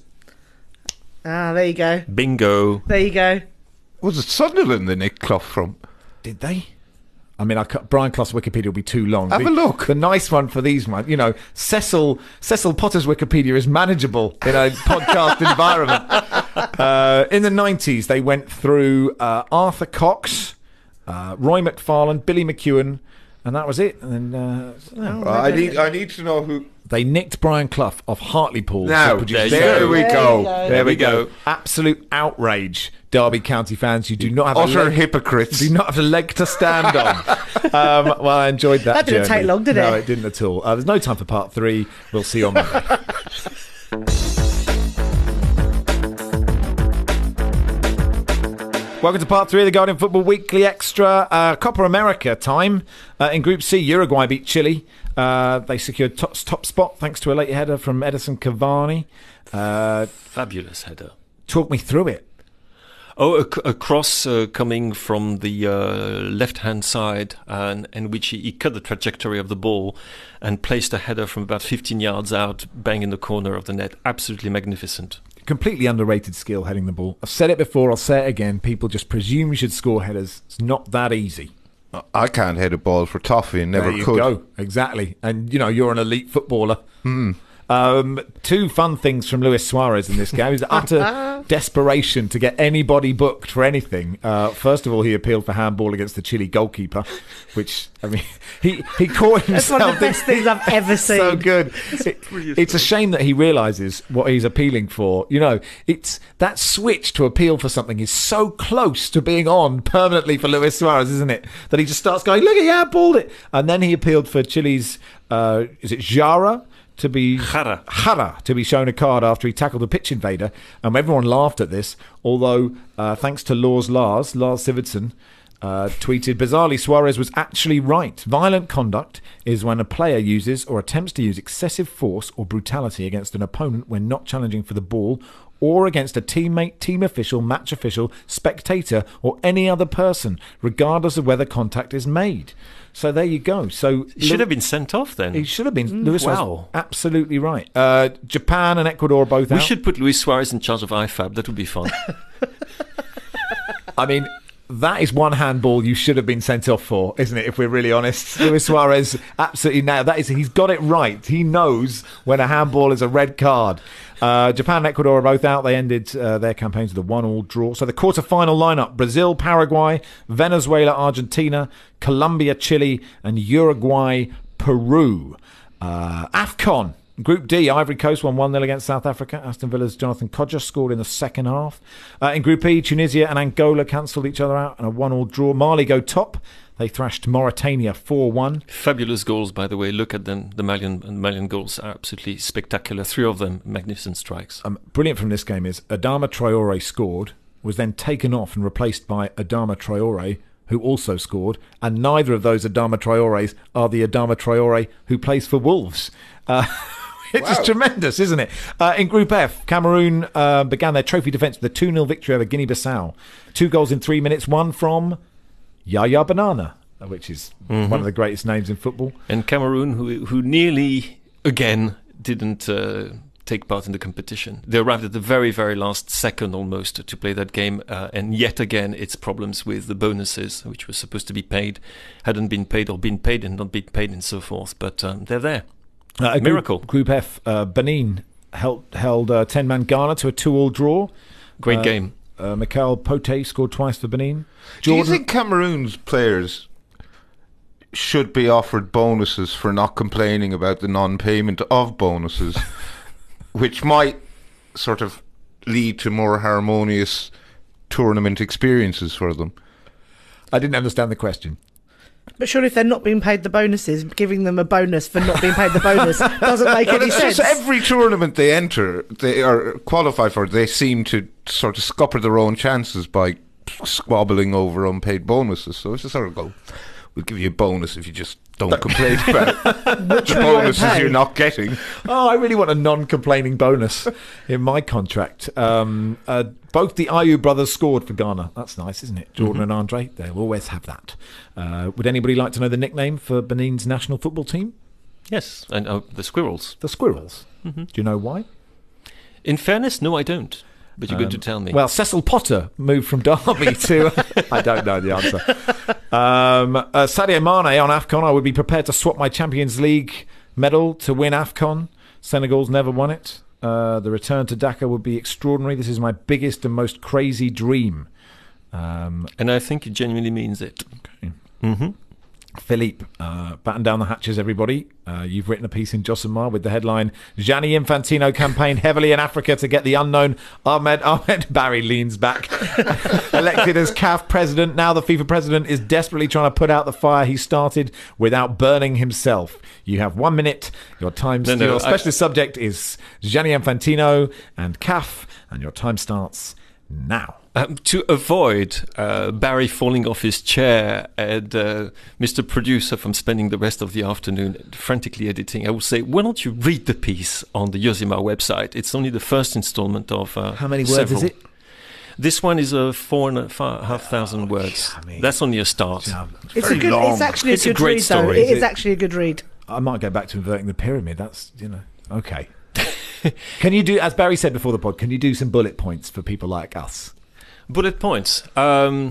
Ah, there you go. Bingo. There you go. Was it Sunderland they nicked Clough from? Did they? I mean, I cut, Brian Clough's Wikipedia will be too long. Have the, a look. The nice one for these, man. You know, Cecil Cecil Potter's Wikipedia is manageable in a podcast environment. Uh, in the nineties, they went through uh, Arthur Cox, uh, Roy McFarlane, Billy McEwen, and that was it. And then uh, Oh, I need. I need to know who. they nicked Brian Clough off Hartlepool. Now, to produce- there you there we There go. you go. There we go. Absolute outrage, Derby County fans. You do not have a Utter leg, hypocrites. do not have a leg to stand on. um, well, I enjoyed that. That didn't journey. take long, did No, it? it didn't at all. Uh, there's no time for part three. We'll see you on Monday. Welcome to part three of the Guardian Football Weekly Extra. Uh, Copa America time. Uh, in Group C, Uruguay beat Chile. Uh, they secured top, top spot thanks to a late header from Edison Cavani. Uh, Fabulous header. talk me through it. Oh, a, a cross uh, coming from the uh, left-hand side, and in which he, he cut the trajectory of the ball and placed a header from about fifteen yards out, bang in the corner of the net. Absolutely magnificent. Completely underrated skill heading the ball. I've said it before, I'll say it again. People just presume you should score headers. It's not that easy. I can't head a ball for toffee and never there you could. go. Exactly. And, you know, you're an elite footballer. Hmm. Um, two fun things from Luis Suarez in this game. He's utter desperation to get anybody booked for anything. Uh, first of all, he appealed for handball against the Chile goalkeeper, which, I mean, he, he caught himself. That's one of the best things I've ever seen. So good. It, it's a shame that he realises what he's appealing for. You know, it's that switch to appeal for something is so close to being on permanently for Luis Suarez, isn't it? That he just starts going, look, he handballed it. And then he appealed for Chile's, uh, is it Jara? To be Jara. Jara to be shown a card after he tackled a pitch invader, and everyone laughed at this. Although, uh, thanks to Lars Lars, Lars Sivertsen, uh, tweeted, bizarrely, Suarez was actually right. Violent conduct is when a player uses or attempts to use excessive force or brutality against an opponent when not challenging for the ball, or against a teammate, team official, match official, spectator, or any other person, regardless of whether contact is made. So there you go. So he should have been sent off then. He should have been. Mm, Luis wow. was absolutely right. Uh, Japan and Ecuador are both we out. should put Luis Suarez in charge of I F A B. That would be fun. I mean, that is one handball you should have been sent off for, isn't it? If we're really honest, Luis Suarez absolutely nailed that. Is he's got it right. He knows when a handball is a red card. Uh, Japan and Ecuador are both out. They ended uh, their campaigns with a one-all draw. So the quarter-final lineup: Brazil, Paraguay, Venezuela, Argentina, Colombia, Chile, and Uruguay, Peru. Uh, AFCON. Group D, Ivory Coast won one nil against South Africa. Aston Villa's Jonathan Kodja scored in the second half. Uh, in Group E, Tunisia and Angola cancelled each other out in a one-all draw. Mali go top. They thrashed Mauritania four one. Fabulous goals, by the way. Look at them. The Malian, Malian goals are absolutely spectacular. Three of them, magnificent strikes. Um, brilliant from this game is Adama Traore scored, was then taken off and replaced by Adama Traore, who also scored, and neither of those Adama Traores are the Adama Traore who plays for Wolves. Uh, It's Wow. just tremendous, isn't it? Uh, in Group F, Cameroon uh, began their trophy defence with a two nil victory over Guinea-Bissau. Two goals in three minutes, one from Yaya Banana, which is Mm-hmm. one of the greatest names in football. And Cameroon, who who nearly, again, didn't uh, take part in the competition. They arrived at the very, very last second almost to play that game. Uh, and yet again, it's problems with the bonuses, which were supposed to be paid, hadn't been paid or been paid and not been paid and so forth. But um, they're there. Uh, a Miracle. Group, group F, uh, Benin held, held uh, ten-man Ghana to a two-all draw. Great Uh, game. Uh, Mikel Pote scored twice for Benin. Do you Jordan, think Cameroon's players should be offered bonuses for not complaining about the non-payment of bonuses, which might sort of lead to more harmonious tournament experiences for them? I didn't understand the question. But surely if they're not being paid the bonuses, giving them a bonus for not being paid the bonus doesn't make But any it's sense. just every tournament they enter, they are qualified for, they seem to sort of scupper their own chances by squabbling over unpaid bonuses. So it's just sort of go, we'll give you a bonus if you just don't complain about the bonuses pay. you're not getting. Oh, I really want a non-complaining bonus in my contract. Um, uh, both the Ayew brothers scored for Ghana. That's nice, isn't it? Jordan and Andre, they'll always have that. Uh, would anybody like to know the nickname for Benin's national football team? Yes, and uh, the Squirrels. The Squirrels. Mm-hmm. Do you know why? In fairness, no, I don't. But you're Um, going to tell me. Well, Cecil Potter moved from Derby to... I don't know the answer. Um, uh, Sadio Mane on AFCON. I would be prepared to swap my Champions League medal to win AFCON. Senegal's never won it. Uh, the return to Dakar would be extraordinary. This is my biggest and most crazy dream. Um, and I think he genuinely means it. okay. Mm-hmm. Philippe, uh, batten down the hatches, everybody. Uh, you've written a piece in Josimar with the headline, Gianni Infantino campaigned heavily in Africa to get the unknown Ahmed Ahmed. Barry leans back. Elected as C A F president. Now the FIFA president is desperately trying to put out the fire he started without burning himself. You have one minute. Your time. No, no, your I- specialist subject is Gianni Infantino and C A F, and your time starts now. Um, to avoid uh, Barry falling off his chair and uh, Mister Producer from spending the rest of the afternoon frantically editing, I would say, why don't you read the piece on the Josimar website? It's only the first installment of uh, How many words several. is it? This one is uh, four and a fa- half thousand words. I mean- That's only a start. Yeah, It's very a good. long. It's actually It's a a good great read, though. story. It Is is it? actually a good read. I might go back to inverting the pyramid. That's, you know, okay. Can you do, as Barry said before the pod, can you do some bullet points for people like us? Bullet points. Um,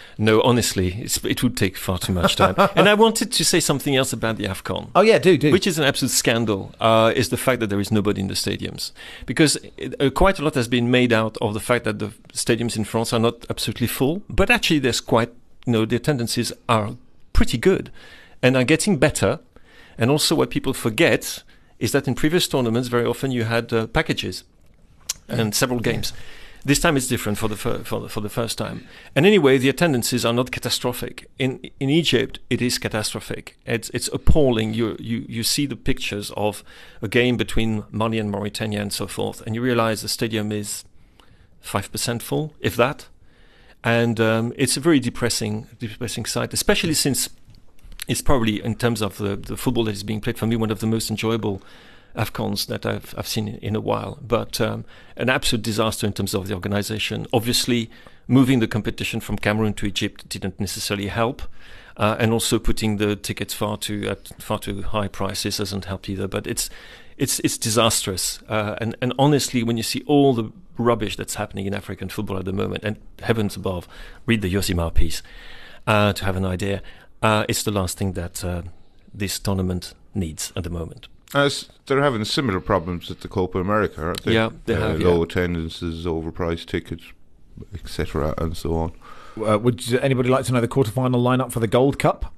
No, honestly, it's, it would take far too much time. And I wanted to say something else about the AFCON. Oh yeah, do do. Which is an absolute scandal, uh, is the fact that there is nobody in the stadiums. Because it, uh, quite a lot has been made out of the fact that the stadiums in France are not absolutely full, but actually there's quite, you know, the attendances are pretty good and are getting better. And also what people forget is that in previous tournaments, very often you had uh, packages and several games. This time it's different for the, fir- for the for the first time. And anyway, the attendances are not catastrophic. In in Egypt, it is catastrophic. It's it's appalling. You you you see the pictures of a game between Mali and Mauritania and so forth, and you realize the stadium is five percent full, if that. And um, it's a very depressing depressing sight, especially since it's probably, in terms of the, the football that is being played, for me, one of the most enjoyable AFCONs that I've I've seen in, in a while, but um, an absolute disaster in terms of the organisation. Obviously, moving the competition from Cameroon to Egypt didn't necessarily help, uh, and also putting the tickets far too at far too high prices doesn't help either. But it's it's it's disastrous, uh, and and honestly, when you see all the rubbish that's happening in African football at the moment, and heavens above, read the Yosimar piece uh, to have an idea. Uh, it's the last thing that uh, this tournament needs at the moment. As they're having similar problems at the Copa America, aren't they? Yeah, they uh, have, low yeah. attendances, overpriced tickets, et cetera, and so on. Uh, would you- anybody like to know the quarterfinal lineup for the Gold Cup?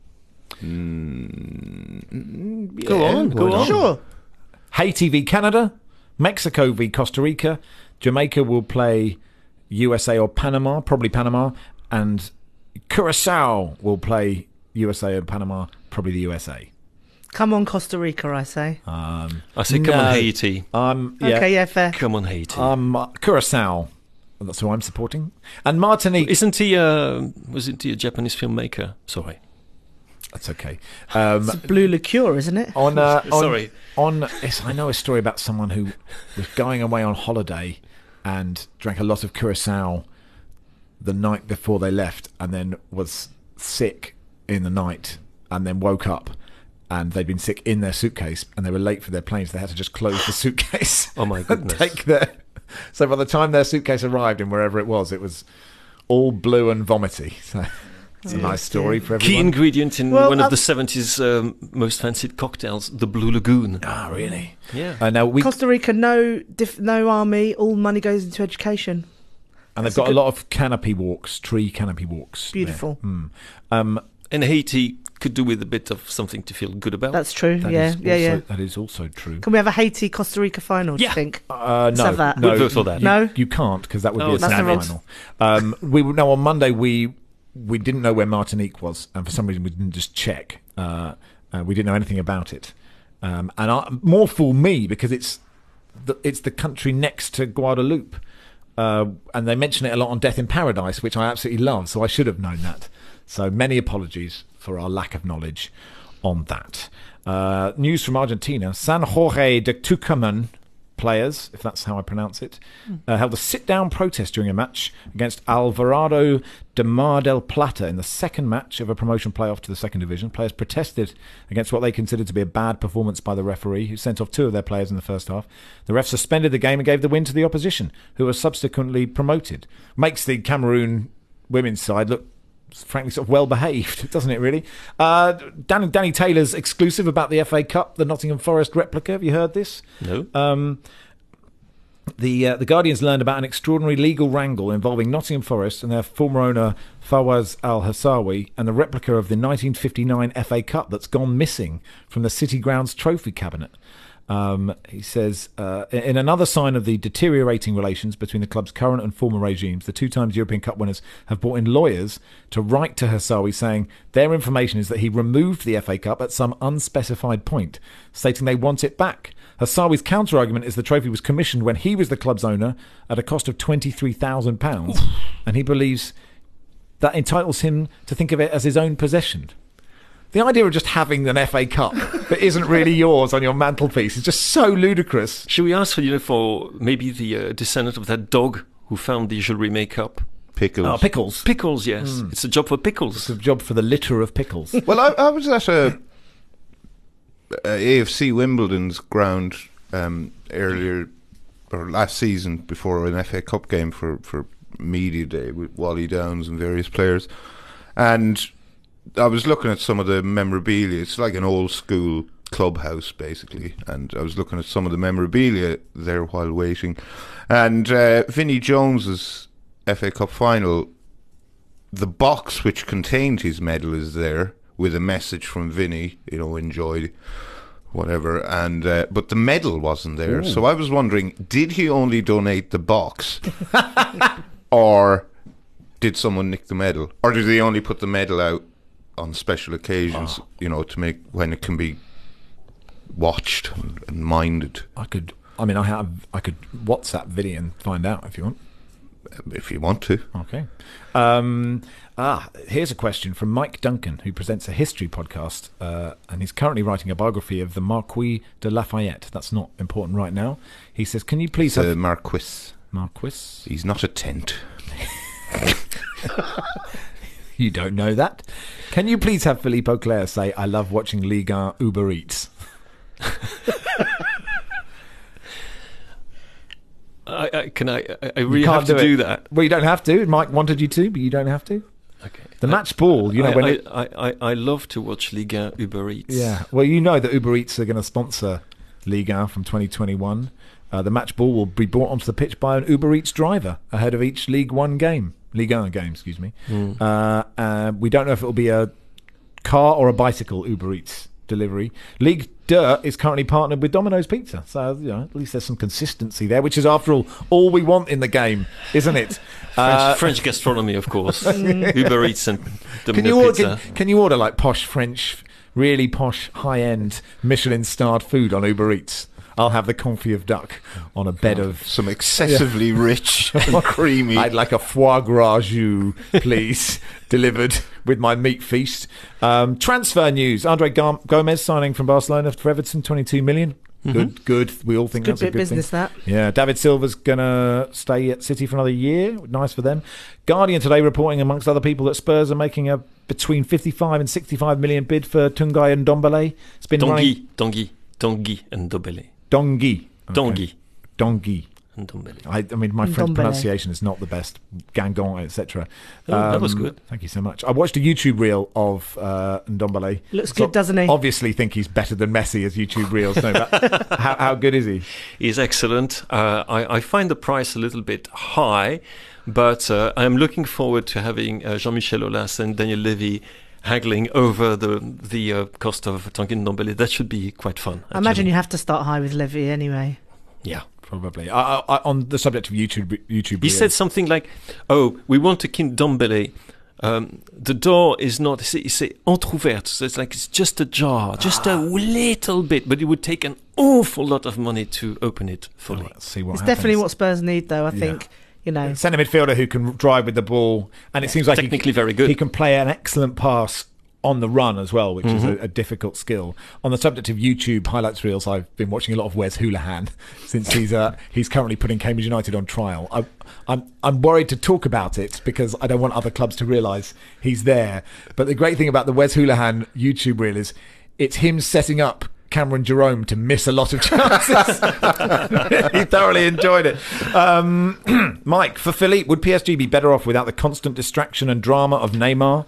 Mm, Go yeah, on, why go not? on. Sure. Haiti v Canada, Mexico v Costa Rica, Jamaica will play U S A or Panama, probably Panama, and Curacao will play U S A and Panama, probably the U S A. Come on, Costa Rica, I say. Um, I say, come no. on, Haiti. um, yeah, Okay, yeah, fair. Come on, Haiti. Um, uh, Curacao. That's who I'm supporting. And Martinique. Isn't he? Uh, wasn't he a Japanese filmmaker? Sorry. That's okay. Um, It's blue liqueur, isn't it? on, uh, on, Sorry. On, yes, I know a story about someone who was going away on holiday and drank a lot of Curacao the night before they left, and then was sick in the night, and then woke up. And they'd been sick in their suitcase, and they were late for their plane, so they had to just close the suitcase. Oh, my and goodness. take their. So by the time their suitcase arrived in wherever it was, it was all blue and vomity. So it's a nice story for Key everyone. ingredient in Well, one of um, the seventies um, most fancied cocktails, the Blue Lagoon. Ah, really? Yeah. Uh, now we Costa Rica, no, diff- no army. All money goes into education. and they've that's a got a, good- lot of canopy walks, tree canopy walks. there. Beautiful. Mm. Um, And Haiti could do with a bit of something to feel good about. That's true. that yeah, is yeah, also, yeah. That is also true. Can we have a Haiti Costa Rica final? Do Yeah. you think? Uh, Let's no, have that. no, We'll vote for that. You, No? you can't, because that would Oh, be a that's the rules. semi-final. Um, we no on Monday we we didn't know where Martinique was, and for some reason we didn't just check. Uh, uh, we didn't know anything about it, um, and I, more fool me because it's the, it's the country next to Guadeloupe, uh, and they mention it a lot on Death in Paradise, which I absolutely love. So I should have known that. So many apologies for our lack of knowledge on that. Uh, news from Argentina: San Jorge de Tucumán players, if that's how I pronounce it, uh, held a sit-down protest during a match against Alvarado de Mar del Plata in the second match of a promotion playoff to the second division. Players protested against what they considered to be a bad performance by the referee, who sent off two of their players in the first half. The ref suspended the game and gave the win to the opposition, who were subsequently promoted. Makes the Cameroon women's side look frankly sort of well behaved, doesn't it really? Uh, Danny, Danny Taylor's exclusive about the F A Cup, the Nottingham Forest replica. Have you heard this? No. Um, the uh, the Guardian's learned about an extraordinary legal wrangle involving Nottingham Forest and their former owner Fawaz Al-Hassawi and the replica of the nineteen fifty-nine F A Cup that's gone missing from the City Grounds trophy cabinet. Um, he says, uh, in another sign of the deteriorating relations between the club's current and former regimes, the two times European Cup winners have brought in lawyers to write to Hassawi saying their information is that he removed the F A Cup at some unspecified point, stating they want it back. Hassawi's counter-argument is the trophy was commissioned when he was the club's owner at a cost of twenty-three thousand pounds, and he believes that entitles him to think of it as his own possession. The idea of just having an F A Cup that isn't really yours on your mantelpiece is just so ludicrous. Should we ask for, you know, for maybe the uh, descendant of that dog who found the jewelry makeup? Pickles. Oh, pickles. Pickles, yes. It's a job for Pickles. It's a job for the litter of pickles. Well, I, I was at a, a AFC Wimbledon's ground um, earlier or last season before an F A Cup game for, for media day with Wally Downs and various players, and I was looking at some of the memorabilia. It's like an old school clubhouse basically, and I was looking at some of the memorabilia there while waiting, and uh, Vinnie Jones's F A Cup final, the box which contained his medal is there with a message from Vinnie, you know, enjoy whatever, and uh, but the medal wasn't there. Ooh. So I was wondering, did he only donate the box or did someone nick the medal, or did he only put the medal out on special occasions, oh. you know, to make when it can be watched and, and minded? I could I mean I have I could WhatsApp Vinnie and find out if you want. If you want to. Okay. Um, ah, here's a question from Mike Duncan, who presents a history podcast, uh, and he's currently writing a biography of the Marquis de Lafayette. That's not important right now. He says, can you please the have... Marquis. Marquis? He's not a tent. You don't know that? Can you please have Philippe Auclair say, I love watching Ligue one Uber Eats? I, I, can I? I really have to do, do that. Well, you don't have to. Mike wanted you to, but you don't have to. Okay. The match ball, you know, I, when I, it, I, I, I love to watch Ligue one Uber Eats. Yeah. Well, you know that Uber Eats are going to sponsor Ligue one from twenty twenty-one. Uh, the match ball will be brought onto the pitch by an Uber Eats driver ahead of each Ligue one game. Ligue one game, excuse me. Mm. Uh, uh, we don't know if it will be a car or a bicycle Uber Eats delivery. Ligue two is currently partnered with Domino's Pizza, so you know, at least there's some consistency there, which is, after all, all we want in the game, isn't it? French, uh, French gastronomy, of course. Uber Eats and Domino's can you order, Pizza. Can, can you order like posh French, really posh, high-end, Michelin-starred food on Uber Eats? I'll have the confit of duck on a bed God, of... some excessively yeah. rich and creamy... I'd like a foie gras jus, please, delivered with my meat feast. Um, transfer news. Andre Gomez signing from Barcelona for Everton, twenty-two million. Mm-hmm. Good, good. We all think good that's a good business, thing. that. Yeah, David Silva's going to stay at City for another year. Nice for them. Guardian today reporting, amongst other people, that Spurs are making a between fifty-five and sixty-five million bid for Tungai and Ndombele. It's been Tanguy, running... Tanguy, Tanguy and Ndombele. Dongi. Okay. Dongi. Dongi. And Ndombele. I, I mean, my French Ndombele. pronunciation is not the best. Gangon, et cetera. Oh, um, that was good. Thank you so much. I watched a YouTube reel of uh, Ndombele. Looks so good, doesn't he? Obviously think he's better than Messi as YouTube reels. No, but how, how good is he? He's excellent. Uh, I, I find the price a little bit high, but uh, I'm looking forward to having uh, Jean-Michel Aulas and Daniel Levy haggling over the the uh, cost of Tanguy Ndombele. That should be quite fun. I imagine you have to start high with Levy anyway. Yeah, probably. I, I, on the subject of YouTube, YouTube, he reels. said something like, "Oh, we want to keep Ndombele. Um, the door is not. It's entrouverte. So it's like it's just a jar, just ah. a little bit, but it would take an awful lot of money to open it fully." Oh, let's see what it's happens. definitely what Spurs need, though. I yeah. think. You know, centre midfielder who can drive with the ball, and it seems like technically he, very good. He can play an excellent pass on the run as well, which mm-hmm. is a, a difficult skill. On the subject of YouTube highlights reels, I've been watching a lot of Wes Hoolahan since he's uh, he's currently putting Cambridge United on trial. I, I'm I'm worried to talk about it because I don't want other clubs to realise he's there. But the great thing about the Wes Hoolahan YouTube reel is it's him setting up Cameron Jerome to miss a lot of chances. He thoroughly enjoyed it. Um, Mike, for Philippe, would P S G be better off without the constant distraction and drama of Neymar?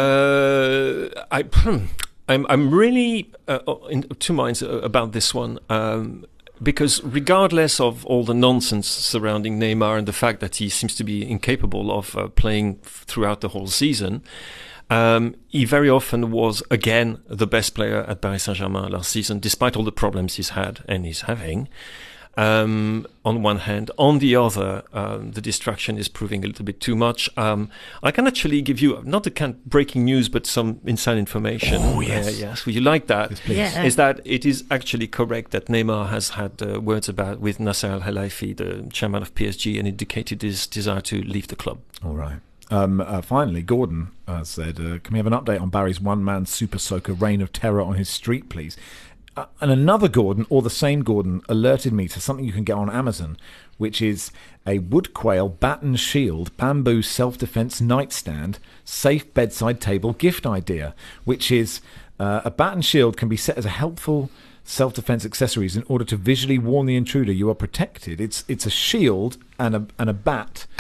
Uh, I, I'm I'm really uh, in two minds about this one. Um, Because regardless of all the nonsense surrounding Neymar and the fact that he seems to be incapable of uh, playing f- throughout the whole season, um, he very often was, again, the best player at Paris Saint-Germain last season, despite all the problems he's had and he's having. Um, on one hand. On the other, um, the distraction is proving a little bit too much. Um, I can actually give you, not the kind of breaking news, but some inside information. Oh, yes. Uh, yes, would you like that? Yes, please. Yeah. Is that it is actually correct that Neymar has had uh, words about with Nasser Al-Khelaifi, the chairman of P S G, and indicated his desire to leave the club. All right. Um, uh, finally, Gordon uh, said, uh, can we have an update on Barry's one-man super soaker reign of terror on his street, please? Uh, and another Gordon, or the same Gordon, alerted me to something you can get on Amazon, which is a wood quail bat and shield bamboo self-defense nightstand safe bedside table gift idea, which is uh, a bat and shield can be set as a helpful self-defense accessories in order to visually warn the intruder you are protected. It's it's a shield and a and a bat,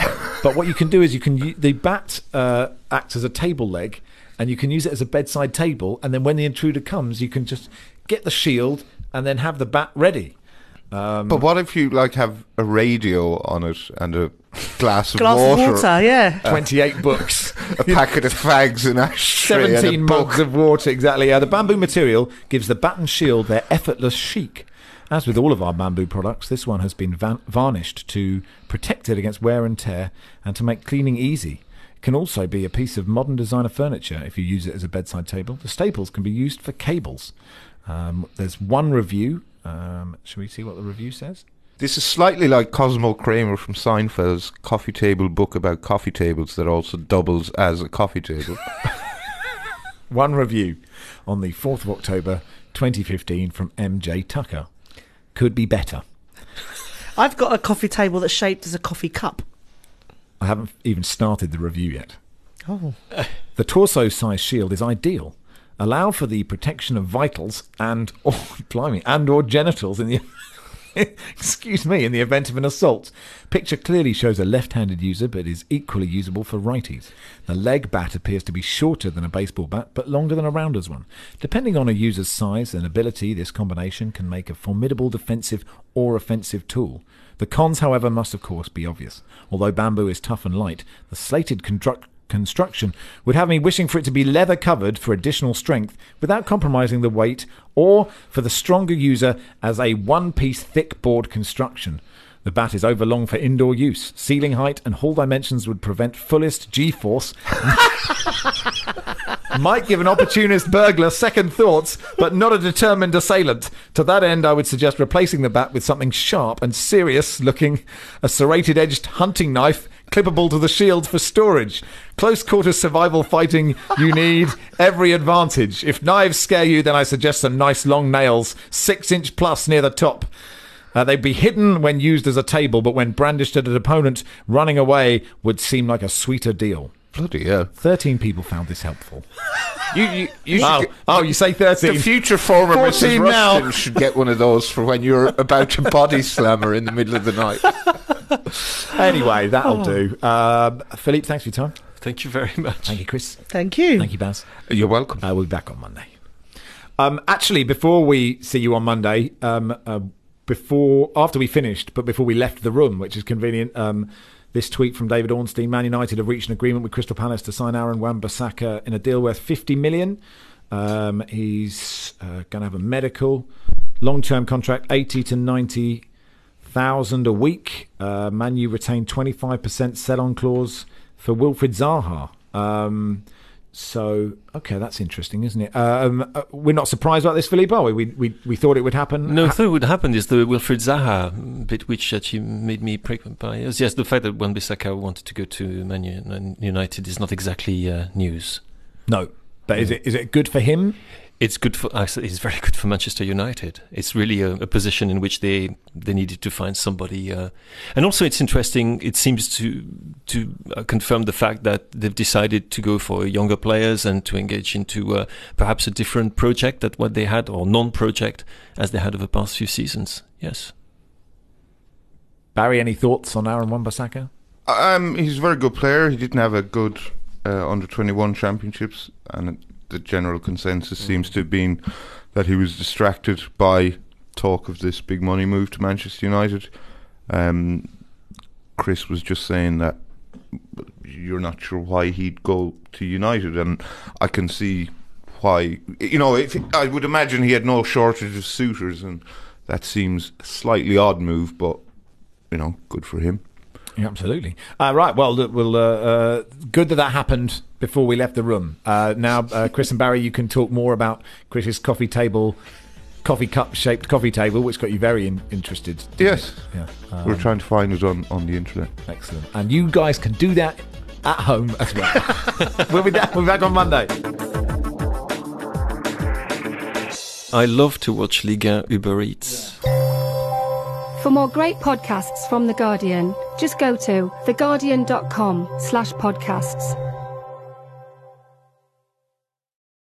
But what you can do is you can u- the bat uh, acts as a table leg, and you can use it as a bedside table. And then when the intruder comes, you can just get the shield and then have the bat ready. Um, But what if you like have a radio on it and a glass of Glass water, of water, yeah. twenty-eight books. a packet of fags, and ashtray, and a seventeen book? mugs of water, exactly. Yeah, the bamboo material gives the bat and shield their effortless chic. As with all of our bamboo products, this one has been van- varnished to protect it against wear and tear and to make cleaning easy. It can also be a piece of modern designer furniture if you use it as a bedside table. The staples can be used for cables. Um, there's one review. Um, shall we see what the review says? This is slightly like Cosmo Kramer from Seinfeld's coffee table book about coffee tables that also doubles as a coffee table. One review on the fourth of October twenty fifteen from M J Tucker. Could be better. I've got a coffee table that's shaped as a coffee cup. I haven't even started the review yet. Oh. The torso-sized shield is ideal. Allow for the protection of vitals and or blimey and or genitals in the excuse me in the event of an assault. Picture clearly shows a left-handed user, but is equally usable for righties. The leg bat appears to be shorter than a baseball bat, but longer than a rounders one. Depending on a user's size and ability, this combination can make a formidable defensive or offensive tool. The cons, however, must of course be obvious. Although bamboo is tough and light, the slated construct construction would have me wishing for it to be leather covered for additional strength without compromising the weight, or for the stronger user as a one-piece thick board construction. The bat is overlong for indoor use. Ceiling height and hall dimensions would prevent fullest G-force. Might give an opportunist burglar second thoughts, but not a determined assailant. To that end, I would suggest replacing the bat with something sharp and serious looking, a serrated edged hunting knife clippable to the shield for storage. Close quarters survival fighting, you need every advantage. If knives scare you, then I suggest some nice long nails, six inch plus near the top. Uh, they'd be hidden when used as a table, but when brandished at an opponent, running away would seem like a sweeter deal. Bloody hell. thirteen people found this helpful. You, you, you should Oh, get, oh, you say thirteen. the future former Missus fourteen Rustin now. should get one of those for when you're about to body slam her in the middle of the night. Anyway, that'll do. Um, Philippe, thanks for your time. Thank you very much. Thank you, Chris. Thank you. Thank you, Baz. You're welcome. Uh, we'll be back on Monday. Um, actually, before we see you on Monday, um, uh, before after we finished, but before we left the room, which is convenient, um, this tweet from David Ornstein: Man United have reached an agreement with Crystal Palace to sign Aaron Wan-Bissaka in a deal worth fifty million. Um, he's uh, going to have a medical, long-term contract, eighty to ninety thousand a week. Uh, Man U retain twenty-five percent sell-on clause for Wilfried Zaha. Um, so, okay, that's interesting, isn't it? Um, uh, we're not surprised about this, Philippe, are we? We, we? we thought it would happen. No, I Ha- thought it would happen is the Wilfried Zaha bit, which actually made me pregnant by. Yes, yes, the fact that Wan-Bissaka wanted to go to Man United is not exactly uh, news. No. But is it is it good for him? It's good for. Actually, it's very good for Manchester United. It's really a, a position in which they they needed to find somebody, uh, and also it's interesting. It seems to to uh, confirm the fact that they've decided to go for younger players and to engage into uh, perhaps a different project than what they had, or non-project as they had over the past few seasons. Yes. Barry, any thoughts on Aaron Wan-Bissaka? Um, he's a very good player. He didn't have a good uh, under twenty-one championships, and the general consensus mm. seems to have been that he was distracted by talk of this big money move to Manchester United. Um, Chris was just saying that you're not sure why he'd go to United, and I can see why. You know, if, I would imagine he had no shortage of suitors, and that seems a slightly odd move, but you know, good for him. Yeah, absolutely. Uh, right, well, look, we'll, uh, uh, good that that happened before we left the room. Uh, now, uh, Chris and Barry, you can talk more about Chris's coffee table, coffee cup-shaped coffee table, which got you very in- interested. Yes. Yeah. Um, We're trying to find it on, on the internet. Excellent. And you guys can do that at home as well. we'll, be da- we'll be back on Monday. I love to watch Liga Uber Eats. For more great podcasts from The Guardian, just go to theguardian.com slash podcasts.